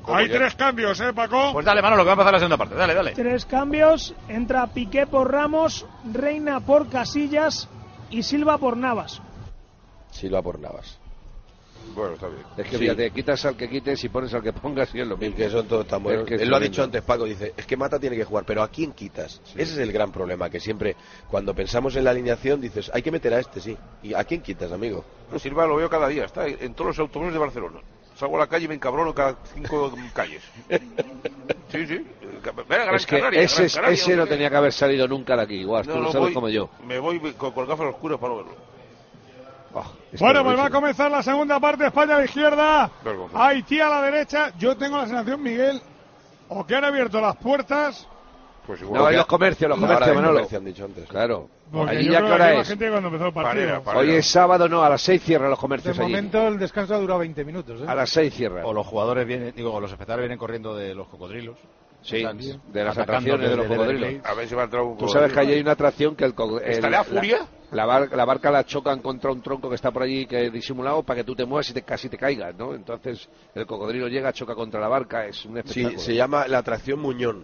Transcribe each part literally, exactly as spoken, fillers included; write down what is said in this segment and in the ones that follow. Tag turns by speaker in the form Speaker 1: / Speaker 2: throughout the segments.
Speaker 1: Hay tres cambios, ¿eh, Paco?
Speaker 2: Pues dale, Manolo, que va a empezar la segunda parte. Dale, dale.
Speaker 3: Tres cambios. Entra Piqué por Ramos, Reina por Casillas y Silva por Navas.
Speaker 4: Silva por Navas.
Speaker 5: Bueno, está bien.
Speaker 6: Es que
Speaker 4: Sí.
Speaker 6: fíjate, quitas al que quites y pones al que pongas y es lo
Speaker 4: Es
Speaker 6: mismo.
Speaker 4: que son todos tan buenos.
Speaker 6: Es que es
Speaker 4: Él lo ha
Speaker 6: tremendo.
Speaker 4: dicho antes, Paco, dice, es que Mata tiene que jugar, pero ¿a quién quitas? Sí. Ese es el gran problema, que siempre, cuando pensamos en la alineación, dices, hay que meter a este, sí. ¿Y a quién quitas, amigo?
Speaker 5: A Silva lo veo cada día, está en todos los autobuses de Barcelona. Salgo a la calle y me encabrono cada cinco calles. Sí, sí. Venga, Gran
Speaker 6: Es que
Speaker 5: Canaria,
Speaker 6: ese,
Speaker 5: Gran Canaria,
Speaker 6: ese
Speaker 5: no
Speaker 6: no
Speaker 5: sé qué.
Speaker 6: tenía que haber salido nunca de aquí, igual,
Speaker 5: No,
Speaker 6: tú lo
Speaker 5: no,
Speaker 6: sabes
Speaker 5: voy-
Speaker 6: como yo.
Speaker 5: Me voy con, con gafas oscuras para no verlo.
Speaker 6: Oh, es
Speaker 1: Bueno, pues va a
Speaker 6: terrorífico.
Speaker 1: comenzar la segunda parte. España a la izquierda,
Speaker 5: Vergonzoso.
Speaker 1: Haití a la derecha. Yo tengo la sensación, Miguel, o que han abierto las puertas.
Speaker 5: Pues
Speaker 6: No,
Speaker 5: igual.
Speaker 6: hay los comercios, los
Speaker 4: Ahora
Speaker 6: comercios,
Speaker 4: de
Speaker 6: Manolo.
Speaker 4: comercio han dicho antes.
Speaker 6: Claro.
Speaker 1: Porque
Speaker 6: Allí
Speaker 1: yo
Speaker 6: ya
Speaker 1: creo
Speaker 6: qué
Speaker 1: que
Speaker 6: hora
Speaker 1: la
Speaker 6: es.
Speaker 1: gente cuando empezó el partido.
Speaker 5: Panera, panera.
Speaker 6: Hoy es sábado, no, a las seis cierran los
Speaker 7: De
Speaker 6: comercios allí.
Speaker 7: momento el descanso ha durado veinte minutos. ¿eh?
Speaker 6: A las seis cierran.
Speaker 2: O los jugadores vienen, digo, o los espectadores vienen corriendo de los cocodrilos.
Speaker 6: Sí,
Speaker 2: Están
Speaker 6: de las
Speaker 2: atacando
Speaker 6: atracciones de los
Speaker 2: desde
Speaker 6: cocodrilos.
Speaker 2: Everglades.
Speaker 5: A ver si va a entrar un
Speaker 6: Tú sabes que allí hay una atracción que el... co- el-
Speaker 5: ¿Está la furia?
Speaker 6: La, bar- la barca la chocan contra un tronco que está por allí que es disimulado para que tú te muevas y te, casi te caigas, ¿no? Entonces el cocodrilo llega, choca contra la barca, es un espectáculo.
Speaker 4: Sí, se llama la atracción Muñón.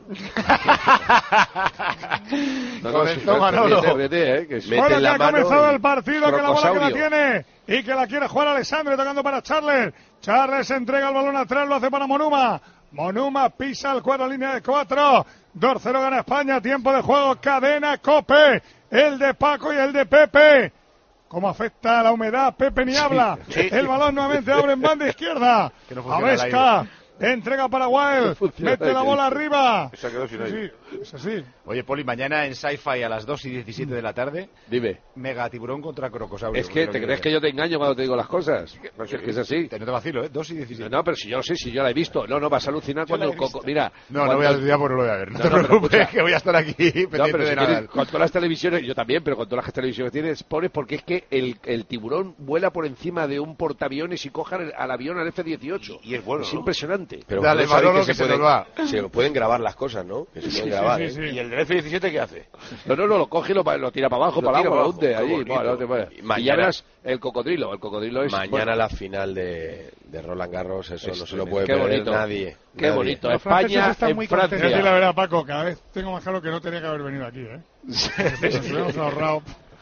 Speaker 6: No, no,
Speaker 2: Comenzó
Speaker 6: sí, ríete,
Speaker 2: Manolo.
Speaker 6: ríete, eh, que es-
Speaker 4: Mete
Speaker 1: Bueno, que
Speaker 4: la
Speaker 1: ha
Speaker 4: mano
Speaker 1: comenzado
Speaker 4: y-
Speaker 1: el partido, que la bola que la
Speaker 6: Crocosaurio.
Speaker 1: tiene y que la quiere jugar Alessandro, tocando para Charles. Charles entrega el balón atrás, lo hace para Monuma. Monuma pisa el cuadro, línea de cuatro. dos cero gana España, tiempo de juego, cadena, Cope. El de Paco y el de Pepe. ¿Cómo afecta la humedad? Pepe ni habla.
Speaker 5: sí.
Speaker 1: El balón nuevamente abre en banda izquierda.
Speaker 2: Que no funciona el
Speaker 1: Avesca. Entrega para Wild.
Speaker 6: No funciona
Speaker 1: Mete
Speaker 6: el
Speaker 1: la bola
Speaker 6: aire.
Speaker 1: arriba.
Speaker 5: Se ha quedado sin aire.
Speaker 1: Sí, es así.
Speaker 2: Oye, Poli, mañana en Sci-Fi a las dos y diecisiete de la tarde,
Speaker 6: Dime,
Speaker 2: Mega Tiburón contra Crocosaurio.
Speaker 6: es que te crees que yo te engaño cuando te digo las cosas.
Speaker 5: No,
Speaker 6: Es
Speaker 5: sí.
Speaker 6: que es así.
Speaker 2: Te, no te vacilo, ¿eh? dos y diecisiete.
Speaker 6: No, pero si yo lo sé, si yo la he visto. No, no, vas a alucinar cuando el coco... Mira,
Speaker 2: No,
Speaker 6: cuando
Speaker 2: no voy a
Speaker 6: el-
Speaker 2: estudiar porque no lo voy a ver. No,
Speaker 6: No,
Speaker 2: te
Speaker 6: no, pero
Speaker 2: preocupes,
Speaker 6: escucha.
Speaker 2: que voy a estar aquí pendiente
Speaker 6: No, pero
Speaker 2: de
Speaker 6: si
Speaker 2: nada.
Speaker 6: quieres, con todas las televisiones, yo también, pero con todas las televisiones que tienes, pones porque es que el, el tiburón vuela por encima de un portaaviones y coja al, al avión al F dieciocho.
Speaker 5: Y es bueno,
Speaker 6: Es
Speaker 5: ¿no?
Speaker 6: impresionante.
Speaker 4: Pero
Speaker 2: Dale,
Speaker 4: vosotros sabéis
Speaker 2: Manolo,
Speaker 4: que
Speaker 2: que se
Speaker 4: pueden,
Speaker 2: nos va.
Speaker 4: se pueden grabar las cosas, ¿no? Que se pueden grabar.
Speaker 1: sí,
Speaker 4: ¿eh?
Speaker 1: sí.
Speaker 5: ¿Y el del F diecisiete qué hace?
Speaker 6: No, no, no, lo coge y lo, lo tira para abajo,
Speaker 5: Lo
Speaker 6: para el
Speaker 5: tira
Speaker 6: agua, lo
Speaker 5: para
Speaker 6: hunde
Speaker 5: abajo, qué
Speaker 6: allí.
Speaker 5: bonito.
Speaker 6: Bueno, no te puedes.
Speaker 4: Y
Speaker 6: Y
Speaker 4: mañana-
Speaker 6: ya verás el cocodrilo. El cocodrilo es...
Speaker 4: Mañana
Speaker 6: bueno,
Speaker 4: la final de, de Roland Garros, eso
Speaker 6: Es
Speaker 4: no se lo
Speaker 6: tremendo.
Speaker 4: puede
Speaker 6: Qué
Speaker 4: perder
Speaker 6: bonito.
Speaker 4: nadie.
Speaker 6: Qué
Speaker 4: nadie.
Speaker 6: bonito.
Speaker 7: Los franceses
Speaker 6: España
Speaker 7: están
Speaker 6: en
Speaker 7: muy
Speaker 1: Voy a decir la
Speaker 6: Francia.
Speaker 1: verdad, Paco, cada vez tengo más claro que no tenía que haber venido aquí, ¿eh? Nos hubiéramos ahorrado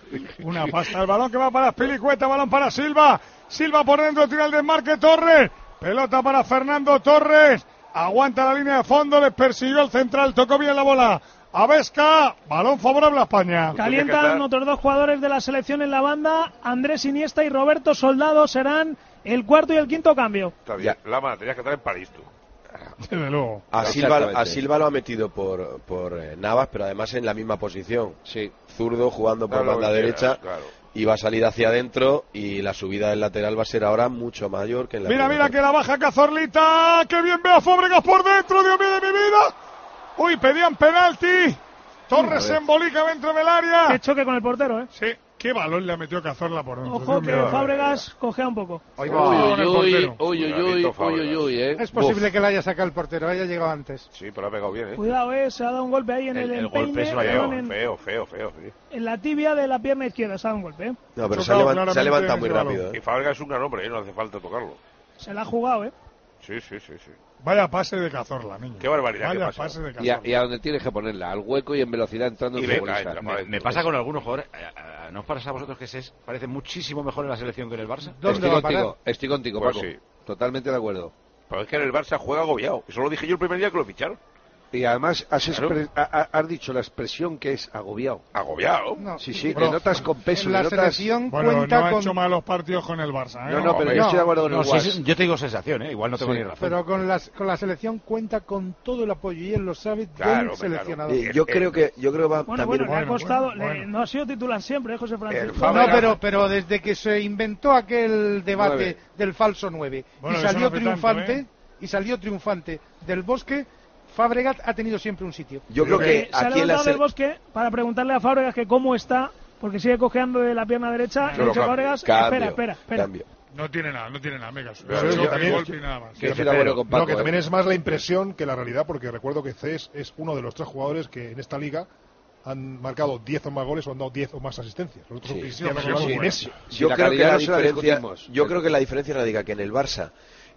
Speaker 1: una pasta. El balón que va para Spilicueta, balón para Silva. Silva por dentro, tira el desmarque Torres. Pelota para Fernando Torres. Aguanta la línea de fondo, le persiguió el central, tocó bien la bola. Avesca, balón favorable a España.
Speaker 3: Calientan otros dos jugadores de la selección en la banda. Andrés Iniesta y Roberto Soldado serán el cuarto y el quinto cambio.
Speaker 5: Está bien. Lama, tenías que estar en París tú.
Speaker 1: Desde luego.
Speaker 4: A Silva,
Speaker 6: Exactamente.
Speaker 4: a Silva lo ha metido por, por eh, Navas, pero además en la misma posición.
Speaker 6: Sí.
Speaker 4: Zurdo jugando por
Speaker 5: Claro,
Speaker 4: banda
Speaker 5: lo que
Speaker 4: derecha.
Speaker 5: quieras, claro.
Speaker 4: Y va a salir hacia adentro y la subida del lateral va a ser ahora mucho mayor que en la
Speaker 1: Mira,
Speaker 4: primera
Speaker 1: mira que la baja Cazorlita. ¡Qué bien ve a Fábregas por dentro! ¡Dios mío de mi vida! Uy, pedían penalti. Torres se embolica dentro del área.
Speaker 3: Qué choque con el portero, ¿eh?
Speaker 1: Sí, qué balón le ha metido Cazorla por dentro.
Speaker 3: Ojo
Speaker 1: Dios
Speaker 3: que
Speaker 1: mío.
Speaker 3: Fábregas cojea un poco.
Speaker 6: Uy,
Speaker 1: va.
Speaker 6: uy,
Speaker 1: Con el
Speaker 6: uy,
Speaker 1: portero.
Speaker 6: uy, uy, uy,
Speaker 5: Cuidadito,
Speaker 6: uy,
Speaker 5: Fábregas.
Speaker 6: uy, eh.
Speaker 7: Es posible que la haya sacado el portero, haya llegado antes.
Speaker 5: Sí, pero ha pegado bien, ¿eh?
Speaker 3: Cuidado, eh, se ha dado un golpe ahí en el,
Speaker 2: El- el
Speaker 3: empeine,
Speaker 2: golpe se lo ha
Speaker 3: perdón,
Speaker 2: llevado,
Speaker 3: en,
Speaker 5: Feo, feo, feo, sí.
Speaker 3: en la tibia de la pierna izquierda, se ha dado un golpe, eh.
Speaker 4: No, pero
Speaker 1: Ha
Speaker 4: se ha,
Speaker 1: chocado
Speaker 4: levant- se ha
Speaker 1: claramente
Speaker 4: levantado muy
Speaker 1: ese balón.
Speaker 4: rápido.
Speaker 5: Y
Speaker 4: ¿eh?
Speaker 5: Fábregas es un gran hombre, ¿eh? No hace falta tocarlo.
Speaker 3: Se la ha jugado, eh.
Speaker 5: Sí, sí, sí, sí.
Speaker 1: Vaya pase de Cazorla, niño.
Speaker 5: Qué barbaridad que
Speaker 1: Vaya
Speaker 5: pasa.
Speaker 1: pase de
Speaker 6: Y a,
Speaker 1: Cazorla.
Speaker 6: y a donde tienes que ponerla, al hueco y en velocidad entrando
Speaker 5: Y
Speaker 6: en
Speaker 5: venga,
Speaker 6: futbolista.
Speaker 5: entra,
Speaker 2: Me, me pasa con algunos jugadores. eh, eh, ¿No os pasa a vosotros que se es- parece muchísimo mejor en la selección que en el Barça?
Speaker 7: ¿Dónde
Speaker 6: Estoy
Speaker 7: va a parar?
Speaker 6: contigo, estoy contigo,
Speaker 5: Pues
Speaker 6: Paco.
Speaker 5: sí.
Speaker 6: Totalmente de acuerdo.
Speaker 5: Pero es que en el Barça juega agobiado. Eso lo dije yo el primer día que lo ficharon.
Speaker 6: Y además has,
Speaker 5: Claro.
Speaker 6: expre- ha- ha- has dicho la expresión que es agobiado.
Speaker 5: Agobiado.
Speaker 7: No.
Speaker 6: Sí, sí,
Speaker 1: Bueno,
Speaker 6: le notas con peso,
Speaker 7: En
Speaker 6: le
Speaker 7: la
Speaker 6: notas...
Speaker 7: selección
Speaker 1: Bueno,
Speaker 7: cuenta
Speaker 1: no ha
Speaker 7: con...
Speaker 1: hecho malos partidos con el Barça, ¿eh?
Speaker 6: No, no, pero
Speaker 5: hombre,
Speaker 6: yo estoy de acuerdo con
Speaker 2: No,
Speaker 6: el
Speaker 2: sí,
Speaker 6: Guas.
Speaker 2: es- yo te digo sensación, ¿eh? Igual no tengo
Speaker 6: Sí,
Speaker 2: ni razón.
Speaker 7: Pero con, las, con la selección cuenta con todo el apoyo y él lo sabe
Speaker 5: Claro,
Speaker 7: del
Speaker 5: hombre,
Speaker 7: seleccionador.
Speaker 5: claro.
Speaker 4: Eh, yo creo que yo creo que va
Speaker 3: Bueno,
Speaker 4: también
Speaker 3: bueno, le ha
Speaker 1: bueno,
Speaker 3: costado,
Speaker 1: bueno,
Speaker 3: le-
Speaker 1: bueno.
Speaker 3: no ha sido titular siempre, ¿eh, José Francisco?
Speaker 5: El
Speaker 7: No,
Speaker 5: Fábregas-
Speaker 7: pero, pero desde que se inventó aquel debate
Speaker 6: Nueve.
Speaker 7: del falso nueve
Speaker 1: Bueno,
Speaker 7: y
Speaker 1: eso
Speaker 7: salió
Speaker 1: no hace
Speaker 7: triunfante
Speaker 1: tanto, ¿eh?
Speaker 7: y salió triunfante del Bosque, Fábregas ha tenido siempre un sitio.
Speaker 4: yo creo que
Speaker 3: Eh, se ha
Speaker 4: aquí en la
Speaker 3: levantado del
Speaker 4: se-
Speaker 3: Bosque para preguntarle a Fábregas que cómo está, porque sigue cojeando de la pierna derecha.
Speaker 5: Yo
Speaker 3: Y
Speaker 5: lo
Speaker 3: dice
Speaker 5: cambio.
Speaker 3: Fábregas,
Speaker 4: cambio,
Speaker 3: espera, espera, espera.
Speaker 4: cambio.
Speaker 1: No tiene nada, no tiene nada, mega.
Speaker 5: Pero
Speaker 1: Solo
Speaker 5: yo
Speaker 1: un
Speaker 8: también
Speaker 1: golpe y nada más.
Speaker 6: Yo estoy de acuerdo con
Speaker 8: No,
Speaker 6: Paco.
Speaker 8: que también
Speaker 6: ¿eh?
Speaker 8: es más la impresión que la realidad, porque recuerdo que Cés es uno de los tres jugadores que en esta liga han marcado diez o más goles o han dado diez o más asistencias. Los otros son
Speaker 4: Sí.
Speaker 8: Cristiano
Speaker 1: Sí,
Speaker 8: Ronaldo
Speaker 1: sí,
Speaker 8: y
Speaker 1: sí.
Speaker 8: Messi.
Speaker 6: Si
Speaker 4: Yo
Speaker 6: la
Speaker 4: creo que
Speaker 6: calidad
Speaker 4: la
Speaker 6: no se la
Speaker 4: diferencia,
Speaker 6: discutimos.
Speaker 4: yo creo que la diferencia radica que en el Barça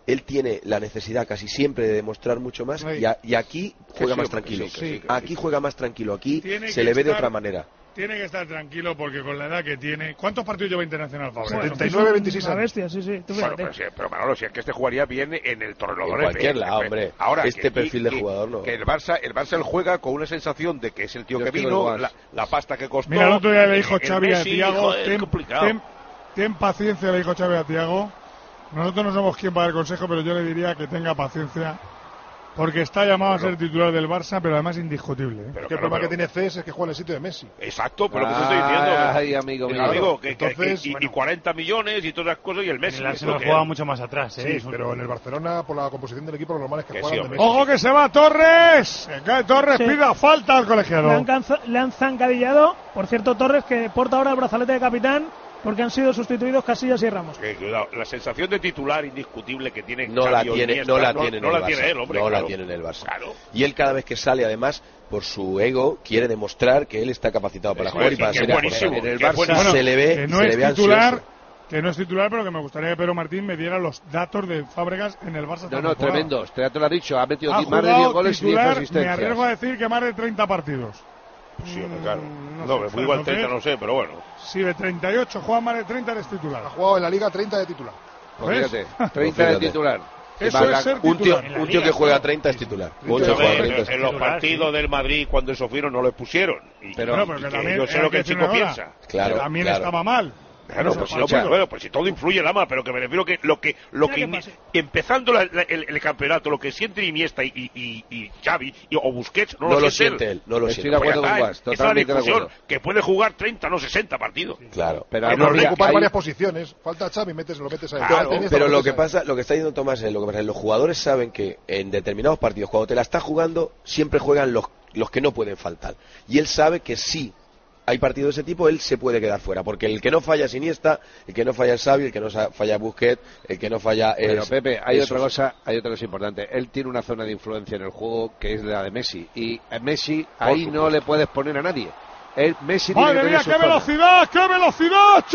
Speaker 4: él tiene la necesidad casi siempre de demostrar mucho más y, a, y aquí juega
Speaker 5: sí,
Speaker 4: más
Speaker 5: sí,
Speaker 4: tranquilo.
Speaker 5: sí, sí, sí,
Speaker 4: aquí
Speaker 5: sí.
Speaker 4: juega más tranquilo, aquí
Speaker 1: Tiene
Speaker 4: se
Speaker 1: que
Speaker 4: le ve de
Speaker 1: estar-
Speaker 4: otra manera.
Speaker 1: Tiene que estar tranquilo porque con la edad que tiene... ¿Cuántos partidos lleva internacional, Fabregas?
Speaker 8: setenta y nueve, veintiséis
Speaker 3: Una
Speaker 8: años.
Speaker 3: bestia, sí, sí. Tú
Speaker 5: Bueno,
Speaker 3: fíjate.
Speaker 5: pero, sí, pero Manolo, si es que este jugaría bien en el Torrelodones.
Speaker 4: En cualquier lado, hombre.
Speaker 5: Ahora,
Speaker 4: Este
Speaker 5: que-
Speaker 4: perfil
Speaker 5: que-
Speaker 4: de jugador no.
Speaker 5: Que el Barça, el Barça él juega con una sensación de que es el tío
Speaker 6: Yo
Speaker 5: que
Speaker 6: estoy
Speaker 5: vino,
Speaker 6: con el
Speaker 5: la, la pasta que costó.
Speaker 1: Mira, el otro día le dijo
Speaker 5: el- el
Speaker 1: Xavi a
Speaker 5: Messi,
Speaker 1: Thiago,
Speaker 5: joder,
Speaker 1: ten,
Speaker 5: complicado.
Speaker 1: ten- ten paciencia, le dijo Xavi a Thiago. Nosotros no somos quien para dar consejo, pero yo le diría que tenga paciencia, porque está llamado a ser titular del Barça, pero además indiscutible. ¿eh?
Speaker 5: Pero
Speaker 8: Que el
Speaker 5: claro,
Speaker 8: problema que
Speaker 5: pero-
Speaker 8: tiene C E S es que juega en el sitio de Messi.
Speaker 5: Exacto, pero lo que te estoy diciendo.
Speaker 6: Ay, amigo
Speaker 5: Que-
Speaker 6: mío.
Speaker 5: amigo, que, que-
Speaker 8: Entonces,
Speaker 5: que- y,
Speaker 8: bueno.
Speaker 5: y cuarenta millones y todas las cosas y el Messi.
Speaker 9: El
Speaker 5: es lo
Speaker 9: Arsenal
Speaker 5: que
Speaker 9: juega
Speaker 5: es.
Speaker 9: mucho más atrás, ¿eh?
Speaker 8: Sí,
Speaker 9: Es un-
Speaker 8: pero en el Barcelona, por la composición del equipo, lo normal es que
Speaker 5: Que
Speaker 8: juegan
Speaker 5: sí,
Speaker 8: de
Speaker 5: hombre.
Speaker 8: Messi.
Speaker 1: ¡Ojo que se va Torres! Se cae Torres,
Speaker 3: Sí.
Speaker 1: pida falta al
Speaker 3: Le
Speaker 1: colegiado.
Speaker 3: han, canza- le han zancadillado. Por cierto, Torres, que porta ahora el brazalete de capitán, porque han sido sustituidos Casillas y Ramos.
Speaker 5: Que, cuidado, la sensación de titular indiscutible que tiene
Speaker 4: No la
Speaker 5: Xavi o
Speaker 4: tiene,
Speaker 5: Iniesta,
Speaker 4: no la
Speaker 5: no,
Speaker 4: tiene en
Speaker 5: no
Speaker 4: el
Speaker 5: la
Speaker 4: Barça.
Speaker 5: tiene él, hombre.
Speaker 4: no
Speaker 5: claro.
Speaker 4: la tiene en el Barça.
Speaker 5: Claro.
Speaker 4: Y él cada vez que sale, además, por su ego, quiere demostrar que él está capacitado para
Speaker 5: Eso
Speaker 4: jugar
Speaker 5: es,
Speaker 4: y para
Speaker 5: que
Speaker 4: ser
Speaker 5: es buenísimo,
Speaker 4: importante.
Speaker 6: En el
Speaker 5: que es
Speaker 6: Barça
Speaker 5: buenísimo.
Speaker 4: se le ve,
Speaker 1: que no
Speaker 4: se
Speaker 1: es
Speaker 4: le ve
Speaker 1: titular,
Speaker 4: ansioso.
Speaker 1: que no es titular, pero que me gustaría que Pedro Martín me diera los datos de Fábregas en el Barça. esta
Speaker 6: No, no,
Speaker 1: temporada.
Speaker 6: tremendos. Te lo has dicho. Ha metido
Speaker 1: Ha
Speaker 6: más de diez
Speaker 1: jugado
Speaker 6: goles y diez
Speaker 1: titular, me
Speaker 6: asistencias.
Speaker 1: arriesgo a decir que más de treinta partidos.
Speaker 5: Sí, hombre, claro.
Speaker 1: Mm,
Speaker 5: No,
Speaker 1: no
Speaker 5: me
Speaker 1: sé,
Speaker 5: fui igual
Speaker 1: entonces-
Speaker 5: treinta, no sé, pero bueno.
Speaker 1: Si de treinta y ocho juega más de treinta, eres titular.
Speaker 8: Ha jugado en la Liga treinta de titular.
Speaker 6: Pues
Speaker 1: ¿Ves?
Speaker 6: fíjate, treinta de
Speaker 4: Fíjate.
Speaker 6: titular.
Speaker 1: Eso
Speaker 6: Vale,
Speaker 1: es ser
Speaker 4: Un tío,
Speaker 1: titular.
Speaker 4: un tío que juega treinta es titular. Un tío que juega
Speaker 5: Escúchame,
Speaker 4: treinta es
Speaker 5: en los
Speaker 9: titular,
Speaker 5: partidos del Madrid cuando eso fueron no le pusieron. Y,
Speaker 6: Pero-
Speaker 1: Bueno,
Speaker 5: y
Speaker 1: pero que
Speaker 5: que
Speaker 1: también
Speaker 5: yo sé
Speaker 1: hay
Speaker 5: lo que el
Speaker 1: decir
Speaker 5: chico
Speaker 1: una cosa,
Speaker 5: piensa.
Speaker 4: Claro,
Speaker 1: que también
Speaker 4: claro.
Speaker 1: estaba mal.
Speaker 5: Claro,
Speaker 1: Eso
Speaker 5: pues si, no,
Speaker 1: partido.
Speaker 5: pues, bueno, pues si todo influye, Lama, pero que me refiero que lo que, lo
Speaker 3: Ya
Speaker 5: que
Speaker 3: que
Speaker 5: ini-
Speaker 3: pase.
Speaker 5: empezando la- la- el, el campeonato, lo que siente Iniesta y, y, y, y Xavi y- o Busquets, no,
Speaker 4: No lo
Speaker 5: siente
Speaker 4: siente él, no lo
Speaker 6: Estoy
Speaker 4: siente.
Speaker 6: de
Speaker 5: Pues ya
Speaker 6: acuerdo con
Speaker 5: está,
Speaker 6: Guas,
Speaker 5: esa es la
Speaker 6: totalmente de
Speaker 5: discusión,
Speaker 6: acuerdo.
Speaker 5: que puede jugar treinta, no sesenta partidos.
Speaker 4: Claro.
Speaker 6: Pero
Speaker 5: Hay
Speaker 8: Pero
Speaker 5: los
Speaker 8: hay que ocupar
Speaker 5: hay-
Speaker 8: varias posiciones. Falta Xavi, metes, lo metes ahí.
Speaker 5: Claro,
Speaker 8: Falta Iniesta,
Speaker 4: Pero lo
Speaker 8: metes
Speaker 4: que
Speaker 8: ahí.
Speaker 4: pasa, lo que está diciendo Tomás es lo que pasa, los jugadores saben que en determinados partidos, cuando te la estás jugando, siempre juegan los, los que no pueden faltar. Y él sabe que sí hay partidos de ese tipo, él se puede quedar fuera, porque el que no falla es Iniesta, el que no falla es Xavi, el que no sa- falla es Busquets, el que no falla es...
Speaker 6: Pero Pepe, hay
Speaker 4: esos.
Speaker 6: otra cosa, hay otra cosa importante. Él tiene una zona de influencia en el juego que es la de Messi y a Messi ahí no le puedes poner a nadie. El Messi tiene que
Speaker 1: Madre
Speaker 6: tener
Speaker 1: mía,
Speaker 6: su
Speaker 1: qué
Speaker 6: zona.
Speaker 1: velocidad, qué velocidad,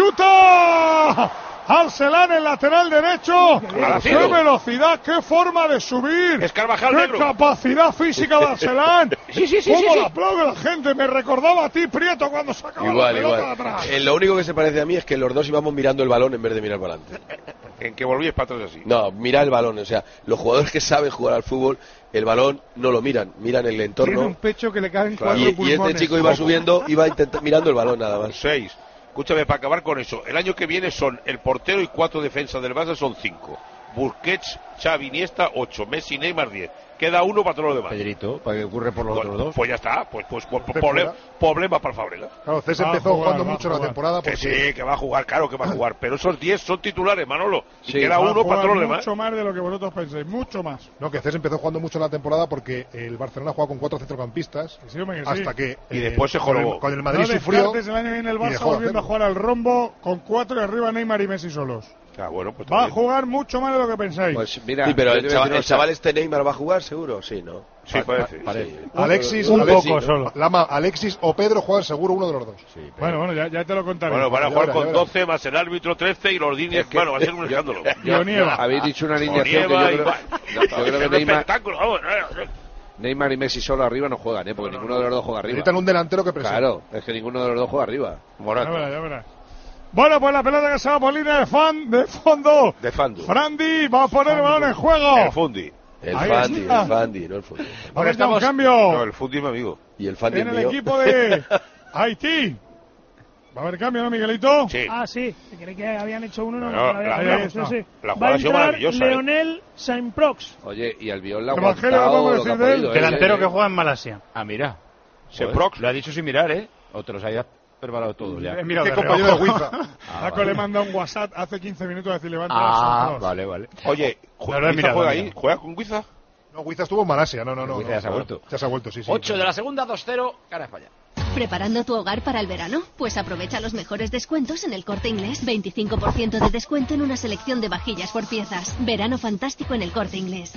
Speaker 1: chuta. Arcelán en lateral derecho. Qué
Speaker 5: Arcelán.
Speaker 1: velocidad, qué forma de subir.
Speaker 5: Es Carvajal
Speaker 1: qué
Speaker 5: negro.
Speaker 1: capacidad física de Arcelán.
Speaker 5: Sí, sí, sí,
Speaker 1: ¿Cómo
Speaker 5: sí,
Speaker 1: le
Speaker 5: sí.
Speaker 1: aplaude la gente? Me recordaba a ti, Prieto, cuando sacaba
Speaker 4: Igual,
Speaker 1: la pelota
Speaker 4: igual.
Speaker 1: de atrás.
Speaker 4: Eh, lo único que se parece a mí es que los dos íbamos mirando el balón en vez de mirar para adelante.
Speaker 5: En que volvíes para atrás así.
Speaker 4: No, mira el balón, o sea, los jugadores que saben jugar al fútbol, el balón no lo miran, miran el
Speaker 7: Tiene un
Speaker 4: entorno.
Speaker 7: pecho que le caen
Speaker 4: Y,
Speaker 7: cuatro
Speaker 4: y
Speaker 7: pulmones.
Speaker 4: este chico iba subiendo, iba intenta- mirando el balón nada más.
Speaker 5: Seis. Escúchame, para acabar con eso, el año que viene son el portero y cuatro defensas del Barça son cinco. Busquets, Xavi, Iniesta, ocho. Messi, Neymar, diez. Queda uno para todos los demás.
Speaker 9: Pedrito, para que ocurre por los
Speaker 5: Pues,
Speaker 9: otros dos.
Speaker 5: pues ya está, pues, pues, pues,
Speaker 8: César
Speaker 5: problem-
Speaker 8: fuera.
Speaker 5: problema para Fabregas.
Speaker 8: Claro, César
Speaker 1: Va a
Speaker 8: empezó
Speaker 1: jugar,
Speaker 8: jugando
Speaker 1: va a
Speaker 8: mucho la
Speaker 1: jugar.
Speaker 8: temporada
Speaker 5: Que
Speaker 8: porque
Speaker 5: sí, que va a jugar, claro que va a jugar, pero esos diez son titulares, Manolo. Y
Speaker 6: Sí,
Speaker 5: queda
Speaker 1: Va a
Speaker 5: uno para
Speaker 1: jugar
Speaker 5: todos los demás.
Speaker 1: mucho más de lo que vosotros pensáis, mucho más.
Speaker 8: no, que César empezó jugando mucho la temporada porque el Barcelona juega con cuatro centrocampistas
Speaker 1: Que sí, hombre, que sí.
Speaker 8: hasta que
Speaker 5: Y
Speaker 8: eh,
Speaker 5: después se
Speaker 8: con el-
Speaker 5: jorobó.
Speaker 8: con el Madrid
Speaker 1: No
Speaker 8: sufrió
Speaker 1: descartes el año que viene el
Speaker 8: y
Speaker 1: Barça
Speaker 8: dejó de
Speaker 1: volviendo a
Speaker 8: hacerlo.
Speaker 1: jugar al rombo con cuatro y arriba Neymar y Messi solos.
Speaker 5: Ah, bueno, pues
Speaker 1: Va a
Speaker 5: también.
Speaker 1: jugar mucho más de lo que pensáis.
Speaker 6: Pues mira,
Speaker 4: Sí, pero
Speaker 6: yo
Speaker 4: el
Speaker 6: te voy a
Speaker 4: chaval,
Speaker 6: decir una
Speaker 4: el chaval
Speaker 6: cosa.
Speaker 4: este Neymar va a jugar, seguro, sí, ¿no?
Speaker 5: Sí, parece.
Speaker 9: Parece.
Speaker 4: Sí.
Speaker 8: Alexis,
Speaker 9: Un
Speaker 8: Alexis-
Speaker 9: poco solo.
Speaker 8: Lama, Alexis o Pedro juegan seguro uno de los dos.
Speaker 1: Bueno, bueno, ya, ya te lo contaré.
Speaker 5: Bueno, van a
Speaker 8: Ya
Speaker 5: jugar
Speaker 8: verás,
Speaker 5: con
Speaker 8: ya verás.
Speaker 5: doce más el árbitro trece y los líneas.
Speaker 6: Es que-
Speaker 5: bueno, va a ser un escándalo.
Speaker 1: Yo nieva.
Speaker 6: Habéis dicho una alineación que yo
Speaker 5: Nieva y
Speaker 6: creo,
Speaker 5: va-
Speaker 6: yo creo que
Speaker 5: Es un
Speaker 6: Neymar,
Speaker 5: espectáculo, vamos, eh,
Speaker 6: Neymar y Messi solo arriba no juegan, ¿eh? Porque ninguno de los dos juega arriba.
Speaker 8: Necesitan un delantero que presione.
Speaker 6: Claro, es que ninguno de los dos juega arriba.
Speaker 1: Ya
Speaker 5: Morata.
Speaker 1: verás, ya verás. Bueno, pues la pelota que se va por línea de fan de fondo.
Speaker 5: De Fandu.
Speaker 1: Frandi va a poner el balón en juego.
Speaker 5: El Fundi.
Speaker 4: El
Speaker 1: Ahí
Speaker 4: Fandi,
Speaker 1: está.
Speaker 4: el Fandi, no el fútbol.
Speaker 1: Ahora está un
Speaker 5: No,
Speaker 1: cambio
Speaker 5: el Fundi es mi amigo.
Speaker 4: Y el Fandi
Speaker 1: en
Speaker 4: es
Speaker 1: el
Speaker 4: mío.
Speaker 1: equipo de Haití. Va a haber cambio, ¿no, Miguelito?
Speaker 5: Sí.
Speaker 3: Ah, sí. Se cree que habían hecho uno, no,
Speaker 5: No,
Speaker 3: no, lo habían
Speaker 5: la-
Speaker 3: cambiado,
Speaker 1: la-
Speaker 3: sí, sí.
Speaker 5: la
Speaker 3: Va
Speaker 5: jugada
Speaker 3: a
Speaker 5: ha sido
Speaker 3: entrar
Speaker 5: maravillosa, ¿eh?
Speaker 3: Leonel Saint-Prox.
Speaker 6: Oye, y Albiol la ha
Speaker 1: Evangelio,
Speaker 6: aguantado
Speaker 1: vamos a
Speaker 6: lo que ha
Speaker 1: decir de él.
Speaker 6: podido, ¿eh?
Speaker 9: Delantero
Speaker 6: Eh,
Speaker 9: que juega en Malasia. Ah, mira.
Speaker 5: Se
Speaker 9: Joder,
Speaker 5: prox.
Speaker 9: Lo ha dicho sin mirar, ¿eh? Otros hayas preparado todo ya.
Speaker 1: Eh, mira,
Speaker 8: ¿Qué
Speaker 1: de
Speaker 8: compañero de
Speaker 1: reojo.
Speaker 8: Huiza?
Speaker 9: Ah,
Speaker 1: Paco
Speaker 9: vale.
Speaker 1: le manda un WhatsApp hace quince minutos a decir levanta
Speaker 9: Ah,
Speaker 1: los
Speaker 9: vale, vale.
Speaker 5: Oye,
Speaker 9: No lo he
Speaker 5: ¿Guiza
Speaker 9: mirado,
Speaker 5: juega
Speaker 9: no.
Speaker 5: ahí? ¿Juega con Guiza?
Speaker 8: No, Huiza estuvo en Malasia, no, no, no.
Speaker 9: Huiza
Speaker 8: no.
Speaker 9: ya se ha vuelto.
Speaker 8: Ya se ha vuelto, sí, sí.
Speaker 9: ocho de la segunda, dos cero, cara a España.
Speaker 10: ¿Preparando tu hogar para el verano? Pues aprovecha los mejores descuentos en El Corte Inglés. veinticinco por ciento de descuento en una selección de vajillas por piezas. Verano fantástico en El Corte Inglés.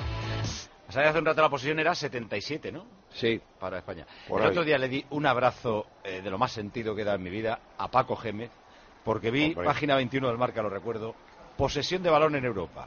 Speaker 2: O sea, hace un rato la posición era setenta y siete, ¿no?
Speaker 6: Sí.
Speaker 2: Para España.
Speaker 5: Por
Speaker 2: El
Speaker 5: ahí.
Speaker 2: otro día le di un abrazo eh, de lo más sentido que he dado en mi vida a Paco Gémez, porque vi,
Speaker 5: Hombre.
Speaker 2: página veintiuno del Marca, lo recuerdo, posesión de balón en Europa.